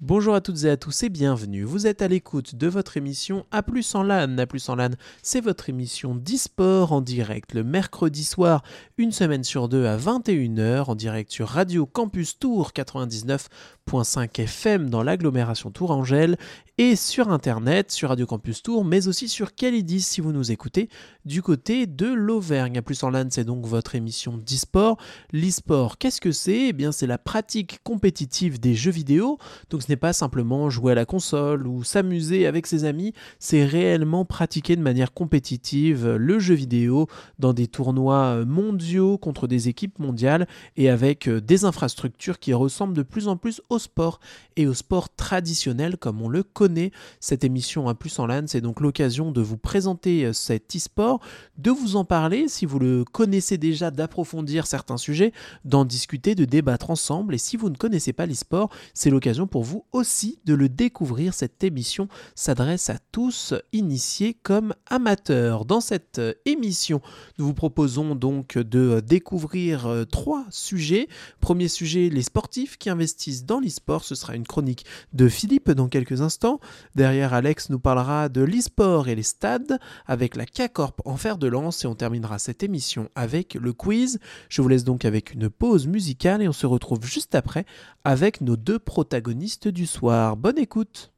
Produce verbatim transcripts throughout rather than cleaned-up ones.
Bonjour à toutes et à tous et bienvenue. Vous êtes à l'écoute de votre émission A plus en LAN. A plus en LAN, c'est votre émission d'e-sport en direct le mercredi soir, une semaine sur deux à vingt et une heures, en direct sur Radio Campus Tours quatre-vingt-dix-neuf point cinq F M dans l'agglomération Tourangelle et sur internet sur Radio Campus Tours, mais aussi sur Calidis si vous nous écoutez du côté de l'Auvergne. A plus en LAN, c'est donc votre émission d'e-sport. L'e-sport, qu'est-ce que c'est ? Eh bien, c'est la pratique compétitive des jeux vidéo. Donc ce n'est pas simplement jouer à la console ou s'amuser avec ses amis, c'est réellement pratiquer de manière compétitive le jeu vidéo dans des tournois mondiaux contre des équipes mondiales et avec des infrastructures qui ressemblent de plus en plus au sport et au sport traditionnel comme on le connaît. Cette émission A plus en LAN, c'est donc l'occasion de vous présenter cet e-sport, de vous en parler si vous le connaissez déjà, d'approfondir certains sujets, d'en discuter, de débattre ensemble. Et si vous ne connaissez pas l'e-sport, c'est l'occasion pour vous aussi de le découvrir. Cette émission s'adresse à tous, initiés comme amateurs. Dans cette émission, nous vous proposons donc de découvrir trois sujets. Premier sujet, les sportifs qui investissent dans l'e-sport. Ce sera une chronique de Philippe dans quelques instants. Derrière, Alex nous parlera de l'e-sport et les stades avec la K-Corp en fer de lance et on terminera cette émission avec le quiz. Je vous laisse donc avec une pause musicale et on se retrouve juste après avec nos deux protagonistes du soir. Bonne écoute.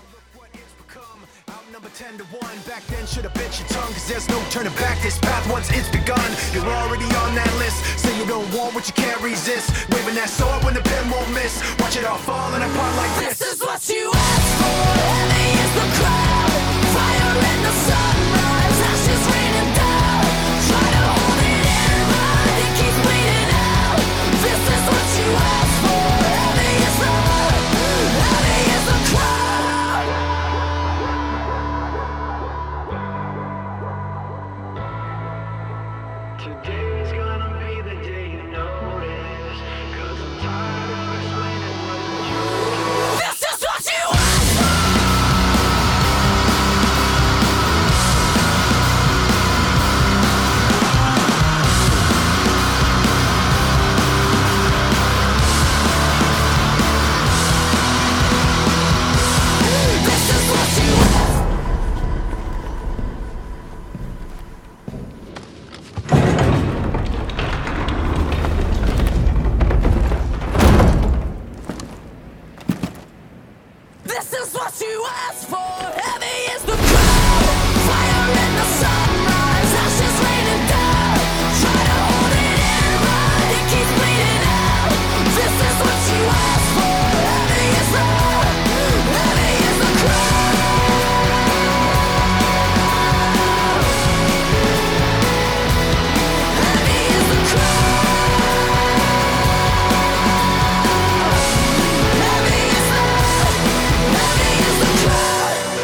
ten to one, back then should've bit your tongue, cause there's no turning back, this path once it's begun. You're already on that list, say you don't want what you can't resist. Waving that sword when the pen won't miss, watch it all falling apart like this. This is what you asked for, heavy is the crowd. Fire in the sunrise, ashes raining down. Try to hold it in, but it keeps bleeding out. This is what you asked for, heavy is the, heavy is the crowd. Today's gonna be the day you notice, cause I'm tired of explaining what you do. This is what you asked for! This is what you asked for! This is what you asked for. Heavy is the crowd. Fire in the sunrise. Ashes raining down. Try to hold it in, but it keeps bleeding out. This is what you asked for. Heavy is the, heavy is the crowd. Heavy is the crowd. Heavy is the, heavy is the crowd.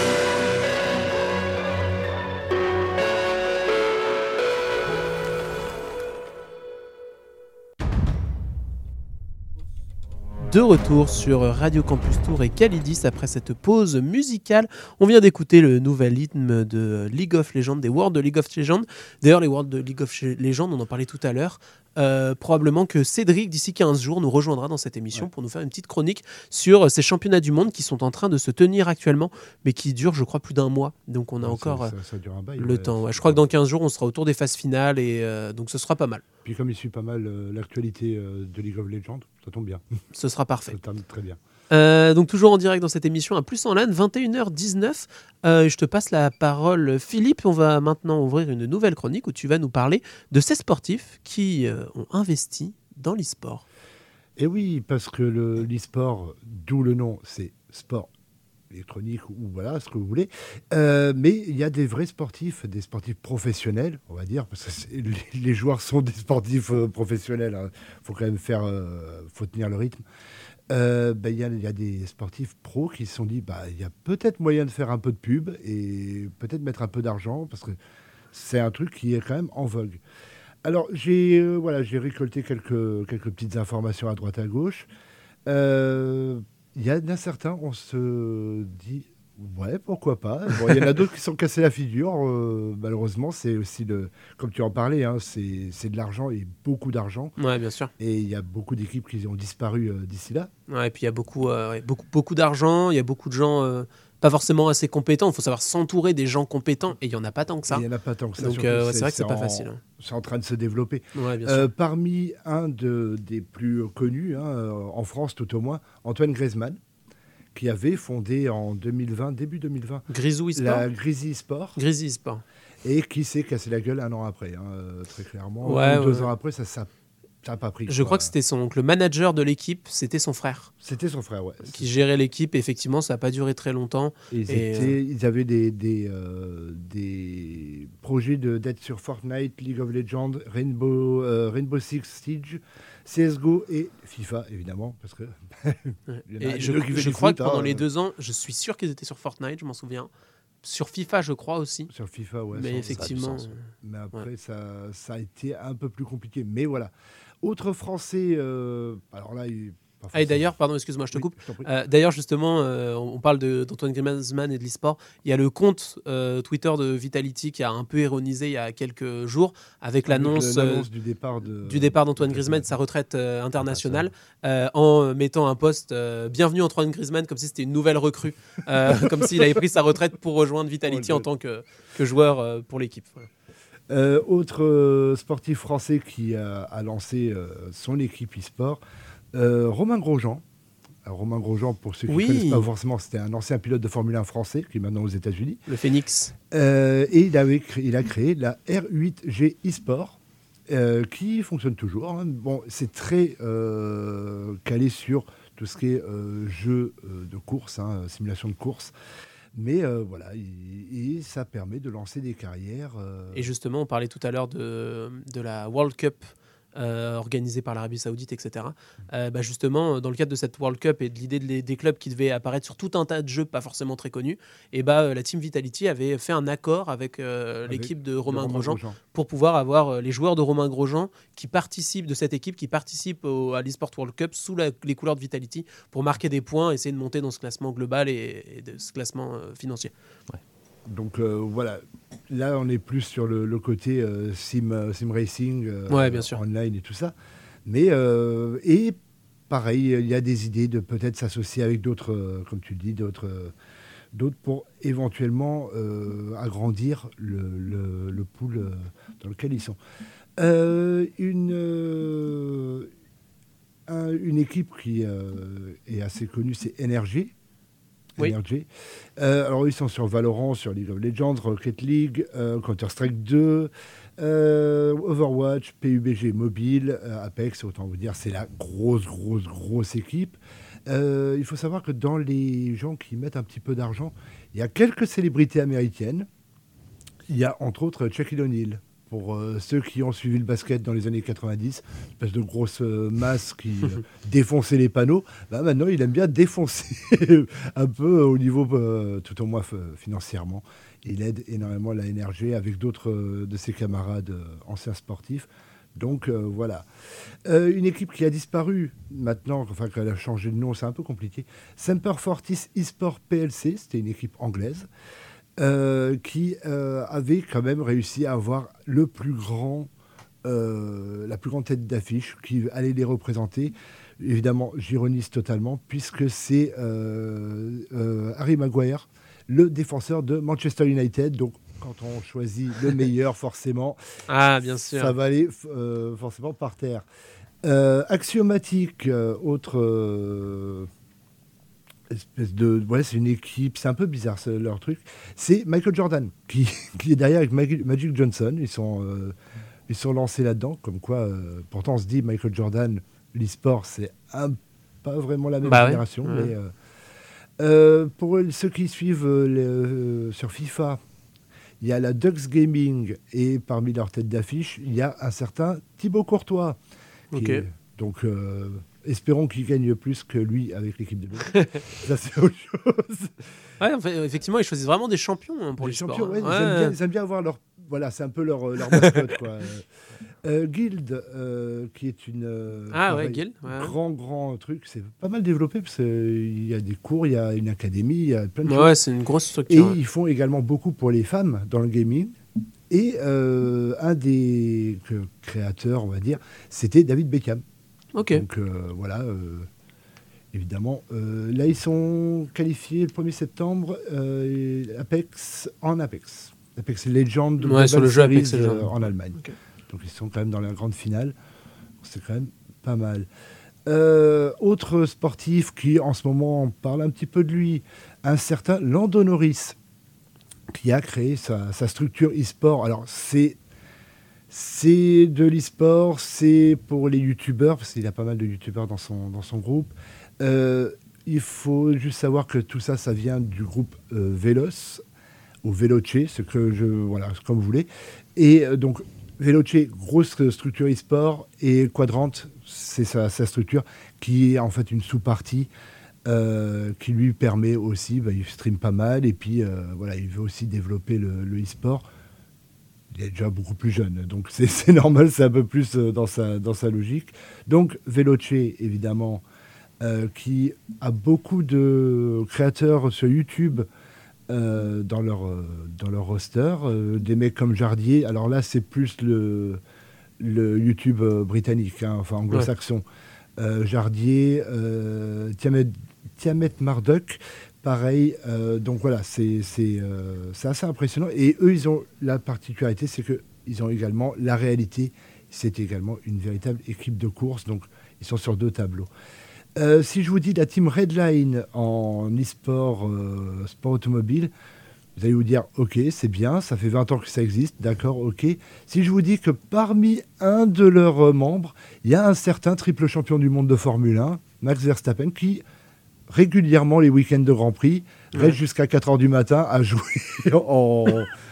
De retour sur Radio Campus Tours et Calidis après cette pause musicale. On vient d'écouter le nouvel rythme de League of Legends, des Worlds de League of Legends. D'ailleurs, les Worlds de League of Legends, on en parlait tout à l'heure. Euh, probablement que Cédric, d'ici quinze jours, nous rejoindra dans cette émission ouais. pour nous faire une petite chronique sur ces championnats du monde qui sont en train de se tenir actuellement, mais qui durent, je crois, plus d'un mois. Donc on a ouais, encore ça, ça, ça dure un bail, le ouais, temps. Ouais. Je crois que dans quinze jours, on sera autour des phases finales et euh, donc ce sera pas mal. Puis comme il suit pas mal euh, l'actualité euh, de League of Legends, ça tombe bien. Ce sera parfait. Ça tombe très bien. Euh, donc toujours en direct dans cette émission A plus en LAN, vingt et une heures dix-neuf. Euh, je te passe la parole, Philippe. On va maintenant ouvrir une nouvelle chronique où tu vas nous parler de ces sportifs qui euh, ont investi dans l'e-sport. Et oui, parce que le, l'e-sport, d'où le nom, c'est sport électronique ou voilà, ce que vous voulez. Euh, mais il y a des vrais sportifs, des sportifs professionnels, on va dire, parce que c'est, les, les joueurs sont des sportifs euh, professionnels. Il hein. faut quand même faire, euh, faut tenir le rythme. Euh, ben, y a, y a des sportifs pros qui se sont dit bah, y a peut-être moyen de faire un peu de pub et peut-être mettre un peu d'argent parce que c'est un truc qui est quand même en vogue. Alors, j'ai, euh, voilà, j'ai récolté quelques, quelques petites informations à droite à gauche. Il euh, y en a certains, on se dit Ouais, pourquoi pas. Bon, il y en a d'autres qui sont cassés la figure. Euh, malheureusement, c'est aussi, le, comme tu en parlais, hein, c'est, c'est de l'argent et beaucoup d'argent. Ouais, bien sûr. Et il y a beaucoup d'équipes qui ont disparu euh, d'ici là. Ouais, et puis il y a beaucoup, euh, ouais, beaucoup, beaucoup d'argent, il y a beaucoup de gens euh, pas forcément assez compétents. Il faut savoir s'entourer des gens compétents et il n'y en a pas tant que ça. Il n'y en a pas tant que ça. Donc surtout, euh, ouais, c'est vrai que c'est pas en, facile. Hein. C'est en train de se développer. Ouais, bien Euh, sûr. parmi un de, des plus connus, hein, euh, en France tout au moins, Antoine Griezmann, qui avait fondé en deux mille vingt, début deux mille vingt, Grisou e-sport. la Grizzly Sport, Grizzly e-sport. et qui s'est cassé la gueule un an après, hein, euh, très clairement. Ouais, Ou deux ouais. ans après, ça ça n'a pas pris. Je quoi. crois que c'était son donc, le manager de l'équipe, c'était son frère C'était son frère, ouais. qui gérait l'équipe. Et effectivement, ça n'a pas duré très longtemps. Ils, Et, étaient, euh... ils avaient des, des, euh, des projets de, d'être sur Fortnite, League of Legends, Rainbow, euh, Rainbow Six Siege, C S G O et FIFA, évidemment. Parce que et je, je crois foot, que pendant hein, les deux ans, je suis sûr qu'ils étaient sur Fortnite, je m'en souviens. Sur FIFA, je crois aussi. Sur FIFA, ouais. Mais effectivement. Sens, ouais. Mais après, ouais. ça, ça a été un peu plus compliqué. Mais voilà. Autre Français, euh, alors là, il... Ah, et d'ailleurs, pardon, excuse-moi, je te oui, coupe. Je euh, d'ailleurs, justement, euh, on parle de, d'Antoine Griezmann et de l'e-sport. Il y a le compte euh, Twitter de Vitality qui a un peu ironisé il y a quelques jours avec, avec l'annonce, l'annonce euh, du, départ de, du départ d'Antoine Griezmann de sa retraite euh, internationale euh, en mettant un post euh, Bienvenue Antoine Griezmann, comme si c'était une nouvelle recrue, euh, comme s'il avait pris sa retraite pour rejoindre Vitality oh, en tant que, que joueur euh, pour l'équipe. Voilà. Euh, autre euh, sportif français qui a, a lancé euh, son équipe e-sport, euh, Romain Grosjean. Alors, Romain Grosjean, pour ceux qui ne oui. connaissent pas forcément, c'était un ancien pilote de Formule un français qui est maintenant aux États-Unis. Le Phoenix. Euh, et il, avait créé, il a créé la R huit G e-sport euh, qui fonctionne toujours. Hein. Bon, c'est très euh, calé sur tout ce qui est euh, jeu euh, de course, hein, simulation de course. Mais euh, voilà, et, et ça permet de lancer des carrières. Euh... Et justement, on parlait tout à l'heure de, de la World Cup euh, organisée par l'Arabie Saoudite, et cetera. Euh, bah justement, dans le cadre de cette World Cup et de l'idée de, des clubs qui devaient apparaître sur tout un tas de jeux pas forcément très connus, et bah, la Team Vitality avait fait un accord avec, euh, avec l'équipe de Romain, de Romain Grosjean, Grosjean pour pouvoir avoir les joueurs de Romain Grosjean qui participent de cette équipe, qui participent au, à l'eSport World Cup sous la, les couleurs de Vitality pour marquer des points, essayer de monter dans ce classement global et, et de ce classement euh, financier. Ouais. Donc euh, voilà, là on est plus sur le, le côté euh, sim, sim racing, euh, ouais, bien sûr. online et tout ça. Mais euh, et pareil, il y a des idées de peut-être s'associer avec d'autres, euh, comme tu le dis, d'autres, euh, d'autres pour éventuellement euh, agrandir le, le, le pool euh, dans lequel ils sont. Euh, une, euh, un, une équipe qui euh, est assez connue, c'est Energy. Oui. Euh, alors ils sont sur Valorant, sur League of Legends, Rocket League, euh, Counter-Strike deux, euh, Overwatch, P U B G Mobile, euh, Apex, autant vous dire, c'est la grosse, grosse, grosse équipe. Euh, il faut savoir que dans les gens qui mettent un petit peu d'argent, il y a quelques célébrités américaines. Il y a entre autres Shaquille O'Neal. Pour euh, ceux qui ont suivi le basket dans les années quatre-vingt-dix, une espèce de grosse euh, masse qui euh, défonçait les panneaux, bah maintenant il aime bien défoncer un peu au niveau, euh, tout au moins f- financièrement. Il aide énormément la N R G avec d'autres euh, de ses camarades euh, anciens sportifs. Donc euh, voilà. Euh, une équipe qui a disparu maintenant, enfin qu'elle a changé de nom, c'est un peu compliqué. Semper Fortis eSport P L C, c'était une équipe anglaise. Euh, qui euh, avait quand même réussi à avoir le plus grand, euh, la plus grande tête d'affiche qui allait les représenter. Évidemment, j'ironise totalement, puisque c'est euh, euh, Harry Maguire, le défenseur de Manchester United. Donc, quand on choisit le meilleur, forcément, ah, bien sûr. ça va aller euh, forcément par terre. Euh, Axiomatic, euh, autre... Euh, espèce de ouais c'est une équipe, c'est un peu bizarre c'est leur truc, c'est Michael Jordan qui, qui est derrière avec Magic, Magic Johnson, ils sont euh, ils sont lancés là-dedans, comme quoi euh, pourtant on se dit Michael Jordan, l'e-sport c'est un, pas vraiment la même bah génération, ouais. mais euh, euh, pour ceux qui suivent euh, les, euh, sur FIFA, il y a la Dux Gaming et parmi leurs têtes d'affiche il y a un certain Thibaut Courtois qui ok est, donc euh, espérons qu'il gagne plus que lui avec l'équipe de l'U. Ça, c'est autre chose. Ouais, en fait, effectivement, ils choisissent vraiment des champions hein, pour les l'e-sport. champions, ouais, ouais. Ils, aiment bien, ils aiment bien avoir leur, voilà, c'est un peu leur, leur mascotte, quoi. Euh, Guild, euh, qui est une euh, Ah pareil, ouais, Guild. Ouais. grand, grand truc. C'est pas mal développé parce qu'il y a des cours, il y a une académie, il y a plein de Ouais, choses. ouais, c'est une grosse Et structure. ouais. ils font également beaucoup pour les femmes dans le gaming. Et euh, un des que- créateurs, on va dire, c'était David Beckham. Ok. Donc euh, voilà, euh, évidemment. Euh, là, ils sont qualifiés le premier septembre, euh, Apex, en Apex. Apex Legends, Ouais, Global sur le jeu Apex Series, Legends. euh, en Allemagne. Ok. Donc ils sont quand même dans la grande finale. C'est quand même pas mal. Euh, autre sportif qui, en ce moment, on parle un petit peu de lui, un certain Lando Norris, qui a créé sa, sa structure e-sport. Alors, c'est, c'est de l'e-sport, c'est pour les youtubeurs, parce qu'il y a pas mal de youtubeurs dans son, dans son groupe. Euh, il faut juste savoir que tout ça, ça vient du groupe euh, Veloce, ou Veloce, ce que je, voilà, comme vous voulez. Et euh, donc, Veloce, grosse structure e-sport, et Quadrant, c'est sa, sa structure, qui est en fait une sous-partie euh, qui lui permet aussi, bah, il stream pas mal, et puis euh, voilà, il veut aussi développer le, le e-sport. Il est déjà beaucoup plus jeune, donc c'est, c'est normal, c'est un peu plus euh, dans sa, dans sa logique. Donc Veloce, évidemment, euh, qui a beaucoup de créateurs sur YouTube euh, dans, leur, euh, dans leur roster, euh, des mecs comme Jardier. Alors là, c'est plus le, le YouTube euh, britannique, hein, enfin anglo-saxon. Ouais. Euh, Jardier, euh, Tiamat, Tiamat Marduk, pareil. Euh, donc voilà, c'est, c'est, euh, c'est assez impressionnant. Et eux, ils ont la particularité, c'est qu'ils ont également la réalité. C'est également une véritable équipe de course. Donc ils sont sur deux tableaux. Euh, si je vous dis la team Redline en e-sport, euh, sport automobile, vous allez vous dire, ok, c'est bien, ça fait vingt ans que ça existe, d'accord, ok. Si je vous dis que parmi un de leurs euh, membres, il y a un certain triple champion du monde de Formule un, Max Verstappen, qui régulièrement, les week-ends de Grand Prix, reste ouais. jusqu'à quatre heures du matin à jouer en,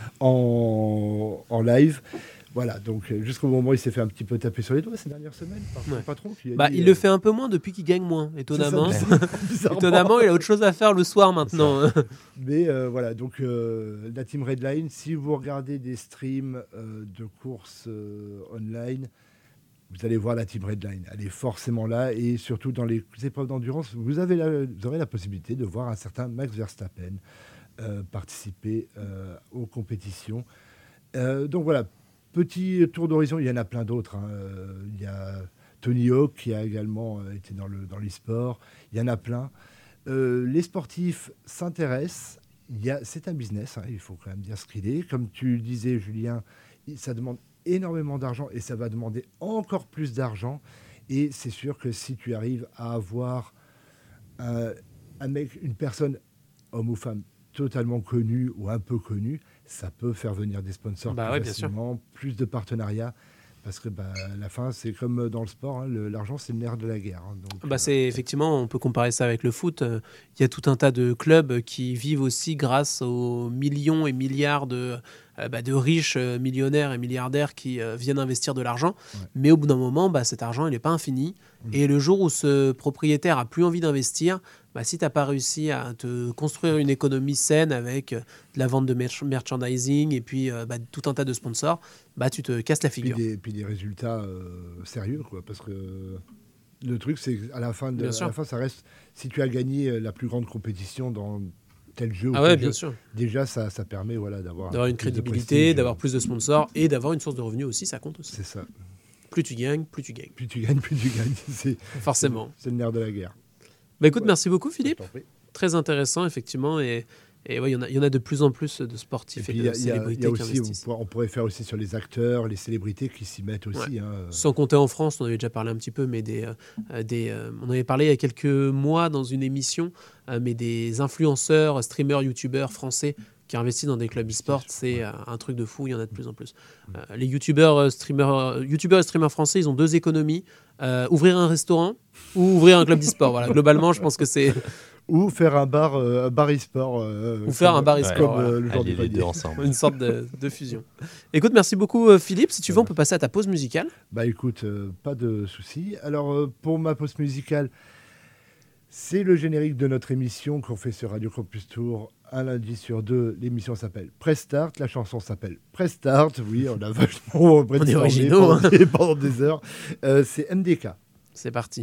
en, en live. Voilà, donc jusqu'au moment où il s'est fait un petit peu taper sur les doigts ces dernières semaines par son ouais. patron. Qui a bah, dit, il euh... le fait un peu moins depuis qu'il gagne moins, étonnamment. Ça, bizarrement. étonnamment, il a autre chose à faire le soir maintenant. Mais euh, voilà, donc euh, la team Redline, si vous regardez des streams euh, de courses euh, online, vous allez voir la team Redline. Elle est forcément là, et surtout dans les épreuves d'endurance, vous, avez la, vous aurez la possibilité de voir un certain Max Verstappen euh, participer euh, aux compétitions. Euh, donc voilà. Petit tour d'horizon, il y en a plein d'autres. Hein. Il y a Tony Hawk qui a également été dans, le, dans l'e-sport. Il y en a plein. Euh, les sportifs s'intéressent. Il y a, c'est un business, hein, il faut quand même dire ce qu'il est. Comme tu disais, Julien, ça demande énormément d'argent et ça va demander encore plus d'argent. Et c'est sûr que si tu arrives à avoir un, un mec, une personne, homme ou femme, totalement connu ou un peu connu, ça peut faire venir des sponsors bah plus ouais, facilement, plus de partenariats, parce que bah, à la fin, c'est comme dans le sport, hein, le, l'argent, c'est le nerf de la guerre. Hein, donc, bah, euh... c'est, effectivement, on peut comparer ça avec le foot. Il y a tout un tas de clubs qui vivent aussi grâce aux millions et milliards de, euh, bah, de riches millionnaires et milliardaires qui euh, viennent investir de l'argent. Ouais. Mais au bout d'un moment, bah, cet argent, il n'est pas infini. Mmh. Et le jour où ce propriétaire a plus envie d'investir, bah, si tu n'as pas réussi à te construire une économie saine avec de la vente de merch- merchandising et puis euh, bah, tout un tas de sponsors, bah, tu te casses la figure. Puis des, puis des résultats euh, sérieux, quoi, parce que le truc, c'est qu'à la fin, de, à la fin, ça reste, si tu as gagné la plus grande compétition dans tel jeu, ah ou ouais, tel bien jeu, sûr. déjà, ça, ça permet voilà, d'avoir, d'avoir une crédibilité, d'avoir plus de sponsors et d'avoir une source de revenus aussi, ça compte aussi. C'est ça. Plus tu gagnes, plus tu gagnes. Plus tu gagnes, plus tu gagnes. C'est, Forcément. C'est, c'est le nerf de la guerre. Bah écoute, ouais. Merci beaucoup Philippe. Je t'en prie. Très intéressant effectivement et et ouais, il y en a il y en a de plus en plus de sportifs et, et de y a, célébrités y a, y a aussi, qui investissent. On pourrait faire aussi sur les acteurs, les célébrités qui s'y mettent aussi. Ouais. Hein. Sans compter en France, on avait déjà parlé un petit peu, mais des euh, des euh, on avait parlé il y a quelques mois dans une émission, euh, mais des influenceurs, streamers, youtubeurs français qui investissent dans des clubs e-sport, c'est euh, un truc de fou. Il y en a de plus en plus. Euh, les youtubeurs, streamers, youtubeurs et streamers français, ils ont deux économies euh, ouvrir un restaurant ou ouvrir un club d'e-sport. Voilà, globalement, je pense que c'est ou faire un bar, euh, un bar e-sport. Euh, ou faire un bar e-sport. Ouais, voilà. euh, le genre de les deux ensemble. Une sorte de, de fusion. Écoute, merci beaucoup Philippe. Si tu veux, ouais. on peut passer à ta pause musicale. Bah écoute, euh, pas de souci. Alors euh, pour ma pause musicale, C'est le générique de notre émission qu'on fait sur Radio Campus Tour un lundi sur deux. L'émission s'appelle Press Start, la chanson s'appelle Press Start. Oui, on a vachement brainstormé originaux, pendant, hein. des- pendant des heures. Euh, c'est M D K. C'est parti.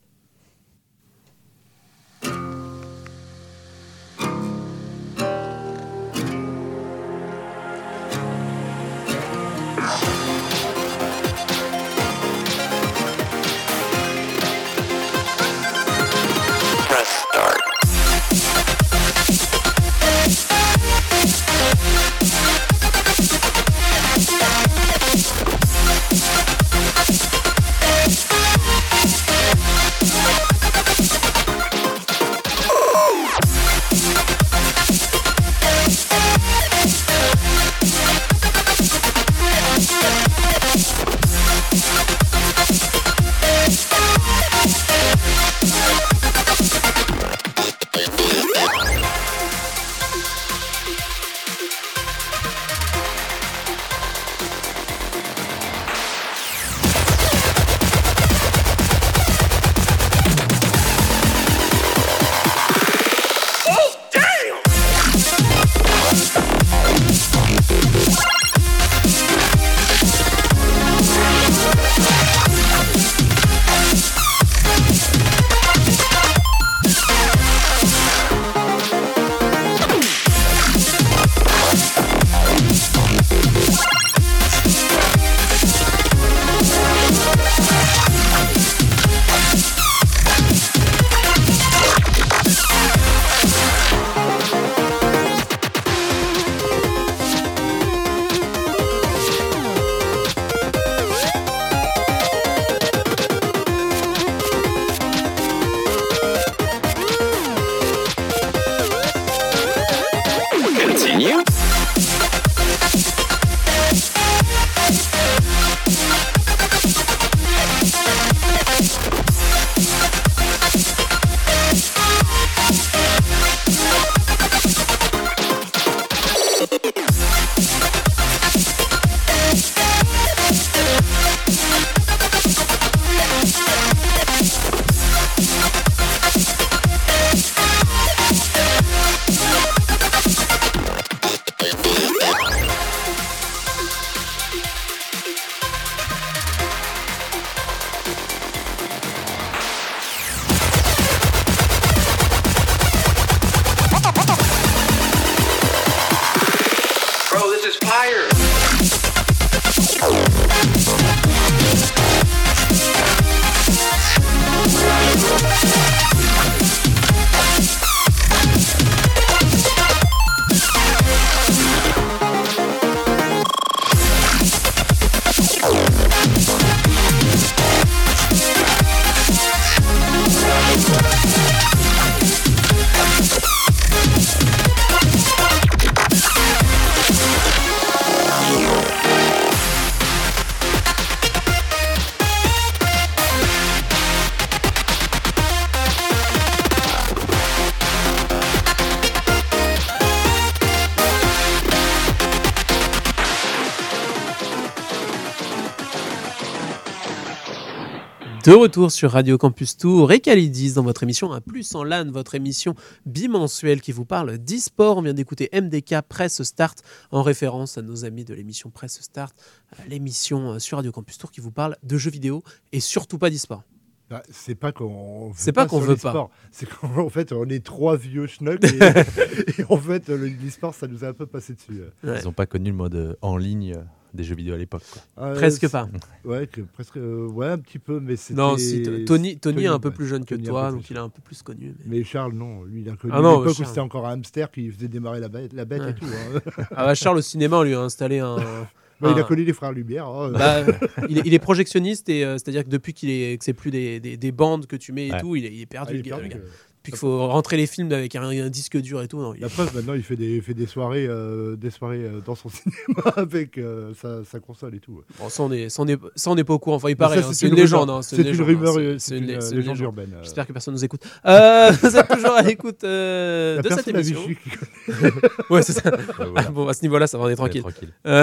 De retour sur Radio Campus Tour et Calidis dans votre émission Un Plus en LAN, votre émission bimensuelle qui vous parle d'e-sport. On vient d'écouter M D K Press Start en référence à nos amis de l'émission Press Start, l'émission sur Radio Campus Tour qui vous parle de jeux vidéo et surtout pas d'e-sport. Bah, c'est pas qu'on veut C'est pas qu'on sur veut l'e-sport. pas. C'est qu'en fait, on est trois vieux schnocks et, et en fait, le- l'e-sport, ça nous a un peu passé dessus. Ouais. Ils n'ont pas connu le mode en ligne des jeux vidéo à l'époque, quoi. Euh, Presque c'est- pas. Ouais, que presque. euh, ouais, un petit peu, mais c'était. Non, si, t- Tony, Tony est un peu ouais. plus jeune que Tony un toi, peu donc plus. il est un peu plus connu. mais- Mais Charles, non, lui, il a connu Ah non, l'époque où Charles. c'était encore un hamster qui faisait démarrer la bête, la bête Ouais. et tout. hein. Ah bah Charles au cinéma, on lui a installé un. Bah, il a un- connu les frères Lumière. hein. Bah, il, est, il est projectionniste et euh, c'est-à-dire que depuis qu'il est, que c'est plus des, des, des bandes que tu mets et Ouais. tout, il est, il est Ah, perdu il le est gars. perdu, le gars. euh. Puis qu'il faut rentrer les films avec un, un disque dur et tout. Non, il- La preuve, maintenant, il fait des, fait des soirées, euh, des soirées euh, dans son cinéma avec euh, sa, sa console et tout. Bon, ça on est, ça on est, ça on n'est pas au courant. Enfin, il Mais paraît. ça, hein, c'est une légende. hein, C'est une légende, rumeur, hein, euh, c'est- c'est une, euh, c'est une légende légende. urbaine. euh. J'espère que personne nous écoute. Euh, vous êtes toujours à l'écoute euh, La de cette personne à émission. Vichy qui- Ouais, c'est ça. Ouais, voilà. Bon, à ce niveau-là, ça va, on est On est tranquille. tranquille. Euh,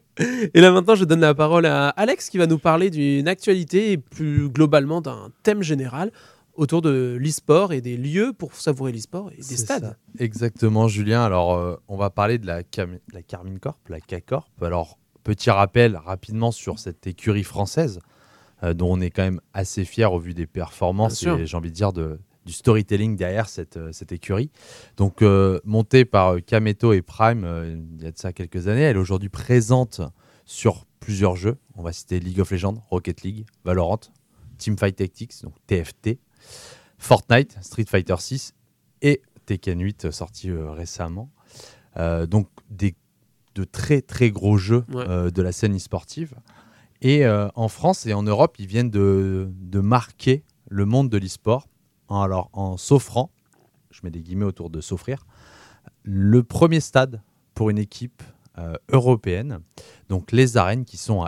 et là maintenant, je donne la parole à Alex qui va nous parler d'une actualité et plus globalement d'un thème général. autour de l'e-sport et des lieux pour savourer l'e-sport et des C'est stades. ça. Exactement, Julien. Alors, euh, on va parler de la, Cam- la Carmine Corp, la K-Corp. Alors, petit rappel rapidement sur cette écurie française, euh, dont on est quand même assez fiers au vu des performances Bien sûr. et j'ai envie de dire de, du storytelling derrière cette, euh, cette écurie. Donc, euh, montée par euh, Kameto et Prime euh, il y a de ça quelques années, elle est aujourd'hui présente sur plusieurs jeux. On va citer League of Legends, Rocket League, Valorant, Teamfight Tactics, donc T F T, Fortnite, Street Fighter six et Tekken huit euh, sorti euh, récemment. Euh, donc des, de très très gros jeux Ouais. euh, de la scène e-sportive. Et euh, en France et en Europe, ils viennent de, de marquer le monde de l'e-sport en, alors, en s'offrant, je mets des guillemets autour de s'offrir, le premier stade pour une équipe euh, européenne. Donc les arènes qui sont à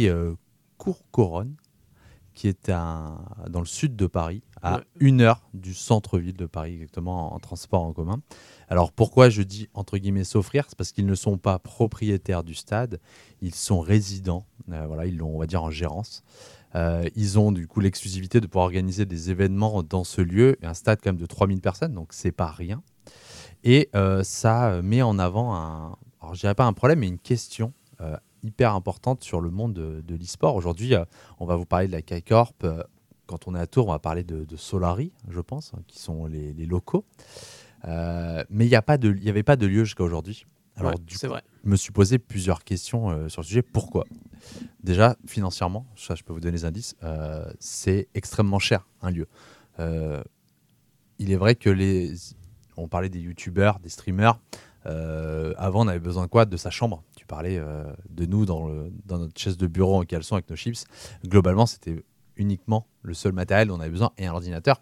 Évry-Courcouronnes, qui est à- dans le sud de Paris, à Ouais. une heure du centre-ville de Paris, exactement, en, en transport en commun. Alors pourquoi je dis entre guillemets s'offrir? C'est parce qu'ils ne sont pas propriétaires du stade, ils sont résidents, euh, voilà, ils l'ont, on va dire, en gérance. Euh, ils ont du coup l'exclusivité de pouvoir organiser des événements dans ce lieu, un stade quand même de trois mille personnes, donc c'est pas rien. Et euh, ça met en avant, un, alors je dirais pas un problème, mais une question euh, hyper importante sur le monde de, de l'e-sport. Aujourd'hui, euh, on va vous parler de la K-Corp. Euh, quand on est à Tours, on va parler de, de Solari, je pense, hein, qui sont les, les locaux. Euh, mais il n'y avait pas de lieu jusqu'à aujourd'hui. Alors, Ouais, du c'est coup, vrai. je me suis posé plusieurs questions euh, sur le sujet. Pourquoi? Déjà, financièrement, ça, je peux vous donner des indices, euh, c'est extrêmement cher, un lieu. Euh, il est vrai que les... On parlait des youtubeurs, des streamers. Euh, avant, on avait besoin de quoi? De sa chambre. Tu parlais euh, de nous dans, le, dans notre chaise de bureau en caleçon avec nos chips. Globalement, c'était uniquement le seul matériel dont on avait besoin et un ordinateur.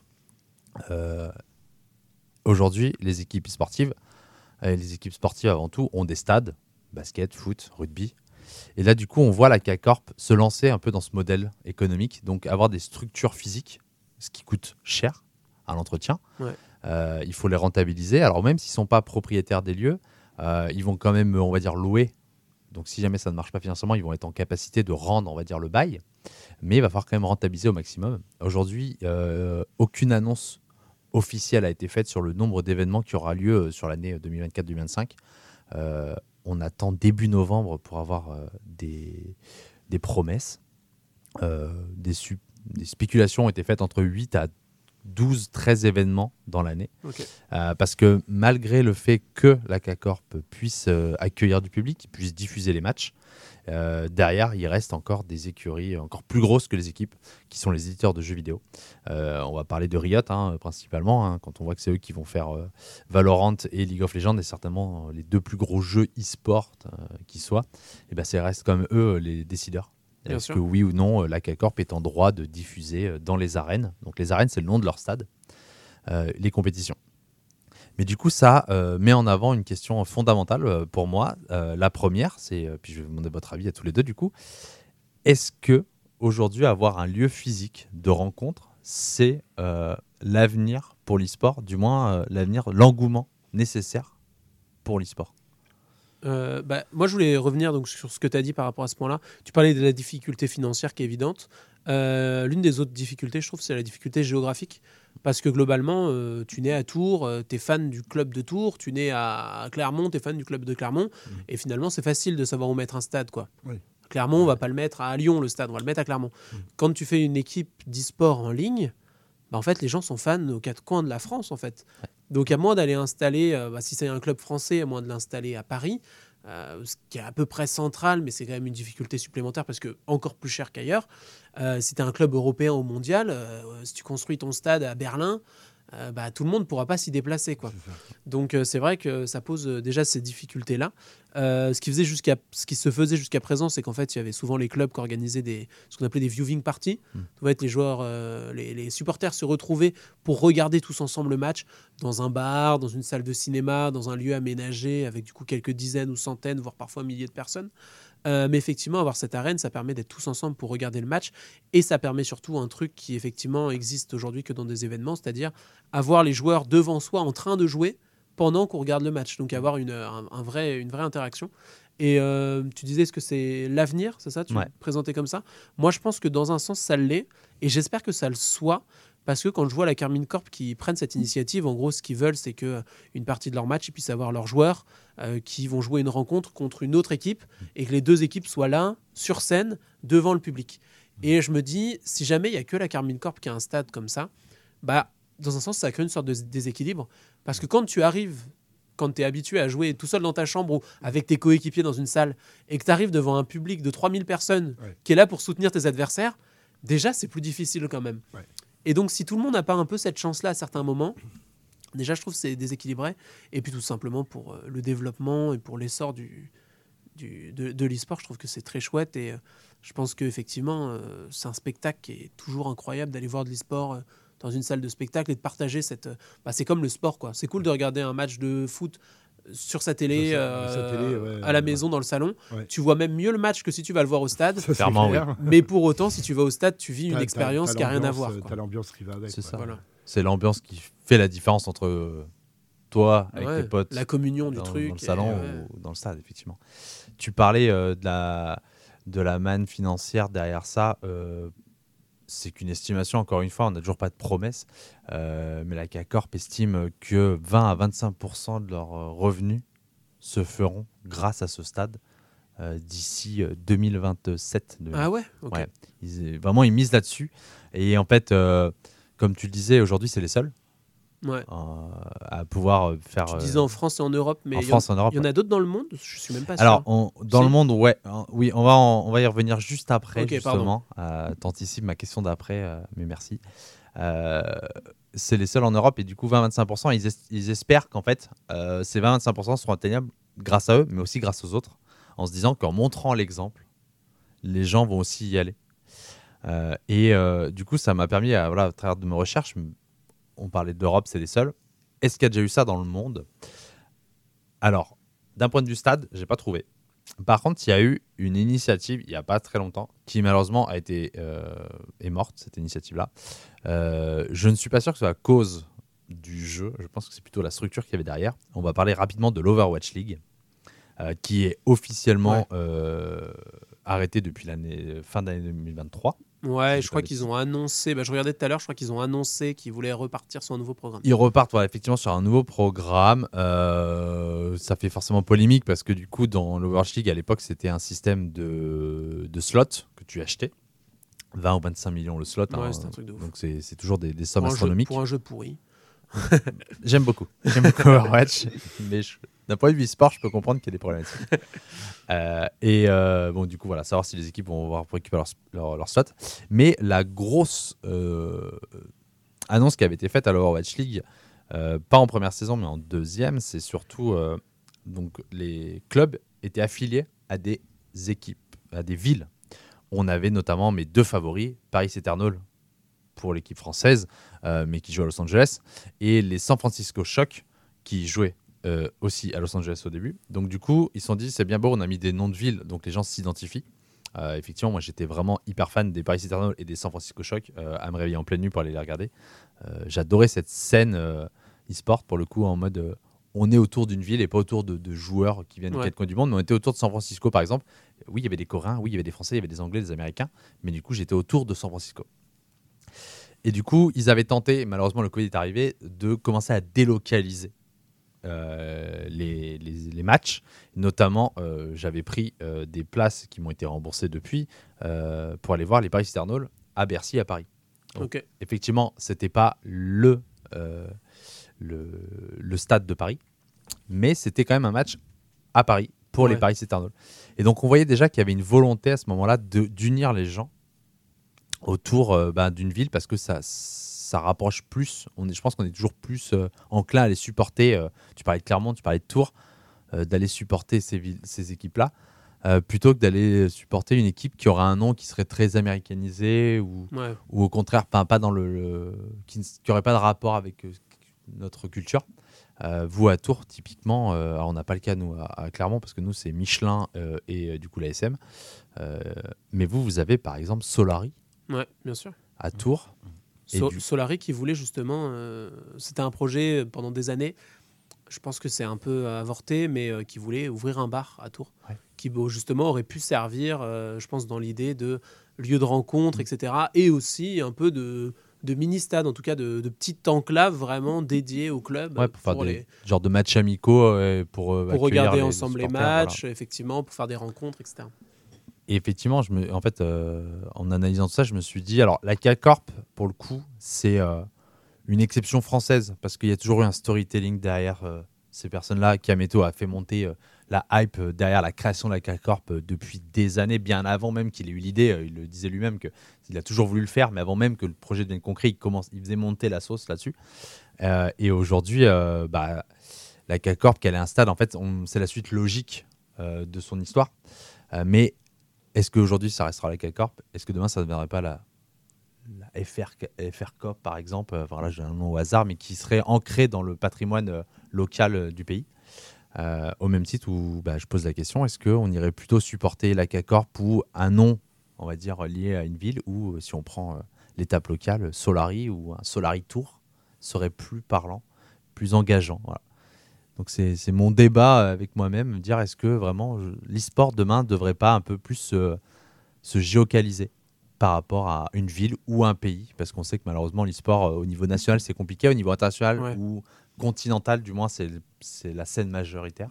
Euh, Aujourd'hui, les équipes sportives, euh, les équipes sportives avant tout, ont des stades, basket, foot, rugby. Et là, du coup, on voit la K-Corp se lancer un peu dans ce modèle économique, donc avoir des structures physiques, ce qui coûte cher à l'entretien. Ouais. Euh, il faut les rentabiliser. Alors même s'ils ne sont pas propriétaires des lieux, euh, ils vont quand même, on va dire, louer. Donc si jamais ça ne marche pas financièrement, ils vont être en capacité de rendre, on va dire, le bail. Mais il va falloir quand même rentabiliser au maximum. Aujourd'hui, euh, aucune annonce officielle a été faite sur le nombre d'événements qui aura lieu sur l'année deux mille vingt-quatre deux mille vingt-cinq. Euh, on attend début novembre pour avoir euh, des, des promesses. Euh, des, su- des spéculations ont été faites entre huit à douze, treize événements dans l'année. Ok. Euh, parce que malgré le fait que la K-Corp puisse euh, accueillir du public, puisse diffuser les matchs, euh, derrière, il reste encore des écuries encore plus grosses que les équipes, qui sont les éditeurs de jeux vidéo. Euh, on va parler de Riot, hein, principalement, hein, quand on voit que c'est eux qui vont faire euh, Valorant et League of Legends, et certainement euh, les deux plus gros jeux e-sport euh, qui soient, et ben, ça reste comme eux les décideurs. Bien Est-ce sûr. que oui ou non, euh, la K-Corp est en droit de diffuser euh, dans les arènes? Donc les arènes, c'est le nom de leur stade, euh, les compétitions. Mais du coup, ça euh, met en avant une question fondamentale euh, pour moi. Euh, la première, c'est, euh, puis je vais vous demander votre avis à tous les deux du coup, est-ce que aujourd'hui avoir un lieu physique de rencontre, c'est euh, l'avenir pour l'e-sport, du moins euh, l'avenir, l'engouement nécessaire pour l'e-sport? Euh, bah, moi, je voulais revenir donc, sur ce que tu as dit par rapport à ce point-là. Tu parlais de la difficulté financière qui est évidente. Euh, l'une des autres difficultés, je trouve, c'est la difficulté géographique. Parce que globalement, euh, tu nais à Tours, euh, tu es fan du club de Tours, tu nais à Clermont, tu es fan du club de Clermont. Mmh. Et finalement, c'est facile de savoir où mettre un stade, quoi. Oui. Clermont, on va pas le mettre à Lyon, le stade, on va le mettre à Clermont. Mmh. Quand tu fais une équipe d'e-sport en ligne, bah, en fait, les gens sont fans aux quatre coins de la France, en fait. Donc, à moins d'aller installer, euh, bah, si c'est un club français, à moins de l'installer à Paris, euh, ce qui est à peu près central, mais c'est quand même une difficulté supplémentaire parce que encore plus cher qu'ailleurs. Euh, si tu es un club européen ou mondial, euh, si tu construis ton stade à Berlin, euh, bah, tout le monde ne pourra pas s'y déplacer, quoi. C'est ça. Donc euh, c'est vrai que ça pose euh, déjà ces difficultés-là. Euh, ce, qui faisait jusqu'à, ce qui se faisait jusqu'à présent, c'est qu'en fait, il y avait souvent les clubs qui organisaient des, ce qu'on appelait des viewing parties. Mm. Ça va être les joueurs, euh, les, les supporters se retrouvaient pour regarder tous ensemble le match dans un bar, dans une salle de cinéma, dans un lieu aménagé avec du coup quelques dizaines ou centaines, voire parfois milliers de personnes. Euh, mais effectivement, avoir cette arène, ça permet d'être tous ensemble pour regarder le match. Et ça permet surtout un truc qui effectivement existe aujourd'hui que dans des événements, c'est-à-dire avoir les joueurs devant soi en train de jouer pendant qu'on regarde le match. Donc avoir une, un, un vrai, une vraie interaction. Et euh, tu disais, est-ce que c'est l'avenir? C'est ça? Tu Ouais. le présentais comme ça? Moi, je pense que dans un sens, ça l'est. Et j'espère que ça le soit. Parce que quand je vois la Carmine Corp qui prennent cette initiative, en gros, ce qu'ils veulent, c'est qu'une partie de leur match, ils puissent avoir leurs joueurs euh, qui vont jouer une rencontre contre une autre équipe et que les deux équipes soient là, sur scène, devant le public. Et je me dis, si jamais il n'y a que la Carmine Corp qui a un stade comme ça, bah, dans un sens, ça crée une sorte de déséquilibre. Parce que quand tu arrives, quand tu es habitué à jouer tout seul dans ta chambre ou avec tes coéquipiers dans une salle et que tu arrives devant un public de trois mille personnes Ouais. qui est là pour soutenir tes adversaires, déjà, c'est plus difficile quand même. Ouais. Et donc, si tout le monde n'a pas un peu cette chance-là à certains moments, déjà, je trouve que c'est déséquilibré. Et puis, tout simplement, pour euh, le développement et pour l'essor du, du, de, de l'e-sport, je trouve que c'est très chouette. Et euh, je pense qu'effectivement, euh, c'est un spectacle qui est toujours incroyable d'aller voir de l'e-sport euh, dans une salle de spectacle et de partager cette... euh, bah, c'est comme le sport, quoi. C'est cool de regarder un match de foot sur sa télé, Sur sa- euh, sa télé, ouais, à la ouais. maison, dans le salon. Ouais. Tu vois même mieux le match que si tu vas le voir au stade. Ça, c'est Clairement, clair. Mais pour autant, si tu vas au stade, tu vis T'as- une t'as- expérience t'as qui n'a rien à l'ambiance, voir. euh, quoi. T'as l'ambiance qui va avec. C'est quoi. ça. Voilà. C'est l'ambiance qui fait la différence entre euh, toi, avec Ouais, tes potes, la communion du dans, truc. dans le et salon ouais. ou dans le stade, effectivement. Tu parlais euh, de, la, de la manne financière derrière ça. euh, c'est qu'une estimation, encore une fois, on n'a toujours pas de promesse. euh, mais la C A Corp estime que vingt à vingt-cinq pour cent de leurs euh, revenus se feront grâce à ce stade euh, d'ici euh, deux mille vingt-sept. de- Ah ouais, ok. Ouais. Ils, vraiment, ils misent là-dessus. Et en fait, euh, comme tu le disais, aujourd'hui, c'est les seuls Ouais. euh, à pouvoir euh, faire. Tu euh, disais en France et en Europe, mais en il y en- France, en Europe. il y en a d'autres dans le monde. Je suis même pas Alors, sûr. on- dans Si. le monde, ouais. hein, oui, on va, en- on va y revenir juste après, Ok, justement. Euh, T'anticipes ma question d'après, euh, mais merci. Euh, c'est les seuls en Europe et du coup, vingt à vingt-cinq pour cent, ils, es- ils espèrent qu'en fait, euh, ces vingt à vingt-cinq pour cent seront atteignables grâce à eux, mais aussi grâce aux autres, en se disant qu'en montrant l'exemple, les gens vont aussi y aller. Euh, et euh, du coup, ça m'a permis, à, voilà, à travers de mes recherches, m- on parlait d'Europe, c'est les seuls. Est-ce qu'il y a déjà eu ça dans le monde? Alors, d'un point de vue stade, j'ai pas trouvé. Par contre, il y a eu une initiative il n'y a pas très longtemps qui malheureusement a été euh, est morte, cette initiative-là. Euh, je ne suis pas sûr que ce soit à cause du jeu. Je pense que c'est plutôt la structure qu'il y avait derrière. On va parler rapidement de l'Overwatch League, euh, qui est officiellement Ouais. euh, arrêtée depuis l'année fin d'année deux mille vingt-trois. Ouais, j'ai je pas crois de qu'ils bêtises. ont annoncé. Bah, je regardais tout à l'heure, je crois qu'ils ont annoncé qu'ils voulaient repartir sur un nouveau programme. Ils repartent voilà, effectivement sur un nouveau programme. Euh, ça fait forcément polémique parce que du coup, dans l'Overwatch League, à l'époque, c'était un système de, de slots que tu achetais. vingt ou vingt-cinq millions le slot. Ouais, hein. c'était un truc de ouf. Donc c'est c'est toujours des, des sommes Pour un, jeu, astronomiques. pour un jeu pourri. J'aime beaucoup. J'aime beaucoup Overwatch. Mais je- d'un point de vue sport, je peux comprendre qu'il y a des problématiques. Euh, et euh, bon, du coup, voilà, savoir si les équipes vont pouvoir récupérer leur, leur, leur slot. Mais la grosse euh, annonce qui avait été faite à l'Overwatch League, euh, pas en première saison, mais en deuxième, c'est surtout euh, donc les clubs étaient affiliés à des équipes, à des villes. On avait notamment mes deux favoris, Paris Eternal pour l'équipe française, euh, mais qui joue à Los Angeles, et les San Francisco Shock qui jouaient euh, aussi à Los Angeles au début. Donc du coup, ils se sont dit, c'est bien beau, on a mis des noms de villes, donc les gens s'identifient. Euh, effectivement, moi j'étais vraiment hyper fan des Paris Eternal et des San Francisco Shock, euh, à me réveiller en pleine nuit pour aller les regarder. Euh, J'adorais cette scène euh, e-sport, pour le coup, en mode... euh, on est autour d'une ville et pas autour de, de joueurs qui viennent de Ouais. quatre coins du monde, mais on était autour de San Francisco, par exemple. Oui, il y avait des Coréens, oui, il y avait des Français, il y avait des Anglais, des Américains, mais du coup, j'étais autour de San Francisco. Et du coup, ils avaient tenté, malheureusement le Covid est arrivé, de commencer à délocaliser euh, les, les- les matchs. Notamment, euh, j'avais pris euh, des places qui m'ont été remboursées depuis euh, pour aller voir les Paris Eternal à Bercy, à Paris. Donc, Ok. effectivement, c'était pas le, euh, le, le stade de Paris, mais c'était quand même un match à Paris pour les Ouais. Paris Eternal. Et donc, on voyait déjà qu'il y avait une volonté à ce moment-là de- d'unir les gens autour euh, bah, d'une ville parce que ça, ça rapproche plus. On est, je pense qu'on est toujours plus euh, enclin à les supporter. euh, tu parlais de Clermont, tu parlais de Tours, euh, d'aller supporter ces, villes, ces équipes-là euh, plutôt que d'aller supporter une équipe qui aura un nom qui serait très américanisé ou, Ouais. ou au contraire pas, pas dans le, le- qui n'aurait pas de rapport avec euh, notre culture. Euh, vous à Tours typiquement, euh, alors on n'a pas le cas nous à, à Clermont parce que nous c'est Michelin euh, et euh, du coup la S M. Euh, mais vous vous avez par exemple Solari Ouais, bien sûr. à Tours. Et So- du- Solari qui voulait justement, euh, c'était un projet pendant des années, je pense que c'est un peu avorté, mais euh, qui voulait ouvrir un bar à Tours, Ouais. qui bon, justement aurait pu servir, euh, je pense, dans l'idée de lieu de rencontre, et cetera. Et aussi un peu de, de mini-stades, en tout cas de, de petites enclaves vraiment dédiées au club. Ouais, pour faire pour des les- genres de matchs amicaux euh, pour, euh, pour accueillir regarder les- ensemble les, supporters, voilà. matchs, effectivement, pour faire des rencontres, et cetera. Et effectivement, je me, en fait, euh, en analysant tout ça, je me suis dit, alors la K-Corp, pour le coup, c'est euh, une exception française, parce qu'il y a toujours eu un storytelling derrière euh, ces personnes-là. Kameto a fait monter euh, la hype euh, derrière la création de la K-Corp euh, depuis des années, bien avant même qu'il ait eu l'idée. Euh, il le disait lui-même qu'il a toujours voulu le faire, mais avant même que le projet devienne concret, il, commence, il faisait monter la sauce là-dessus. Euh, et aujourd'hui, euh, bah, la K-Corp, qu'elle ait un stade, en fait, on- c'est la suite logique euh, de son histoire. Euh, mais est-ce qu'aujourd'hui, ça restera la K-Corp ? Est-ce que demain, ça ne deviendrait pas la, la F R, F R Corp, par exemple ? Enfin, là, j'ai un nom au hasard, mais qui serait ancré dans le patrimoine euh, local euh, du pays. Euh, au même titre où bah, je pose la question, est-ce qu'on irait plutôt supporter la K-Corp ou un nom, on va dire, lié à une ville, ou euh, si on prend euh, l'étape locale, Solari ou un Solari Tour serait plus parlant, plus engageant. Voilà. Donc c'est, c'est mon débat avec moi-même, me dire est-ce que vraiment je, l'e-sport demain ne devrait pas un peu plus se, se géocaliser par rapport à une ville ou un pays, parce qu'on sait que malheureusement l'e-sport euh, au niveau national c'est compliqué, au niveau international Ouais. ou continental du moins c'est, c'est la scène majoritaire.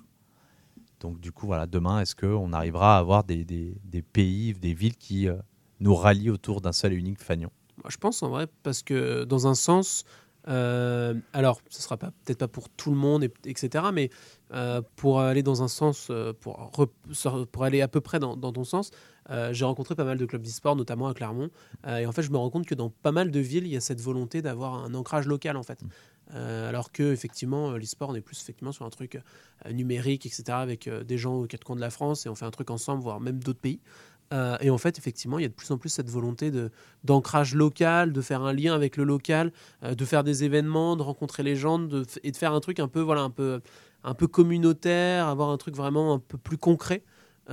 Donc du coup voilà, demain est-ce qu'on arrivera à avoir des, des, des pays, des villes qui euh, nous rallient autour d'un seul et unique fanion ? Moi, je pense en vrai, parce que dans un sens, euh, alors ce sera pas, peut-être pas pour tout le monde, et, etc., mais euh, pour aller dans un sens, euh, pour, re- pour aller à peu près dans, dans ton sens, euh, j'ai rencontré pas mal de clubs d'e-sport, notamment à Clermont, euh, et en fait je me rends compte que dans pas mal de villes, il y a cette volonté d'avoir un ancrage local en fait. Euh, alors que effectivement l'e-sport on est plus effectivement sur un truc euh, numérique, etc., avec euh, des gens aux quatre coins de la France, et on fait un truc ensemble, voire même d'autres pays. Euh, et en fait, effectivement, il y a de plus en plus cette volonté de, d'ancrage local, de faire un lien avec le local, euh, de faire des événements, de rencontrer les gens, de, f- et de faire un truc un peu, voilà, un peu, un peu communautaire, avoir un truc vraiment un peu plus concret,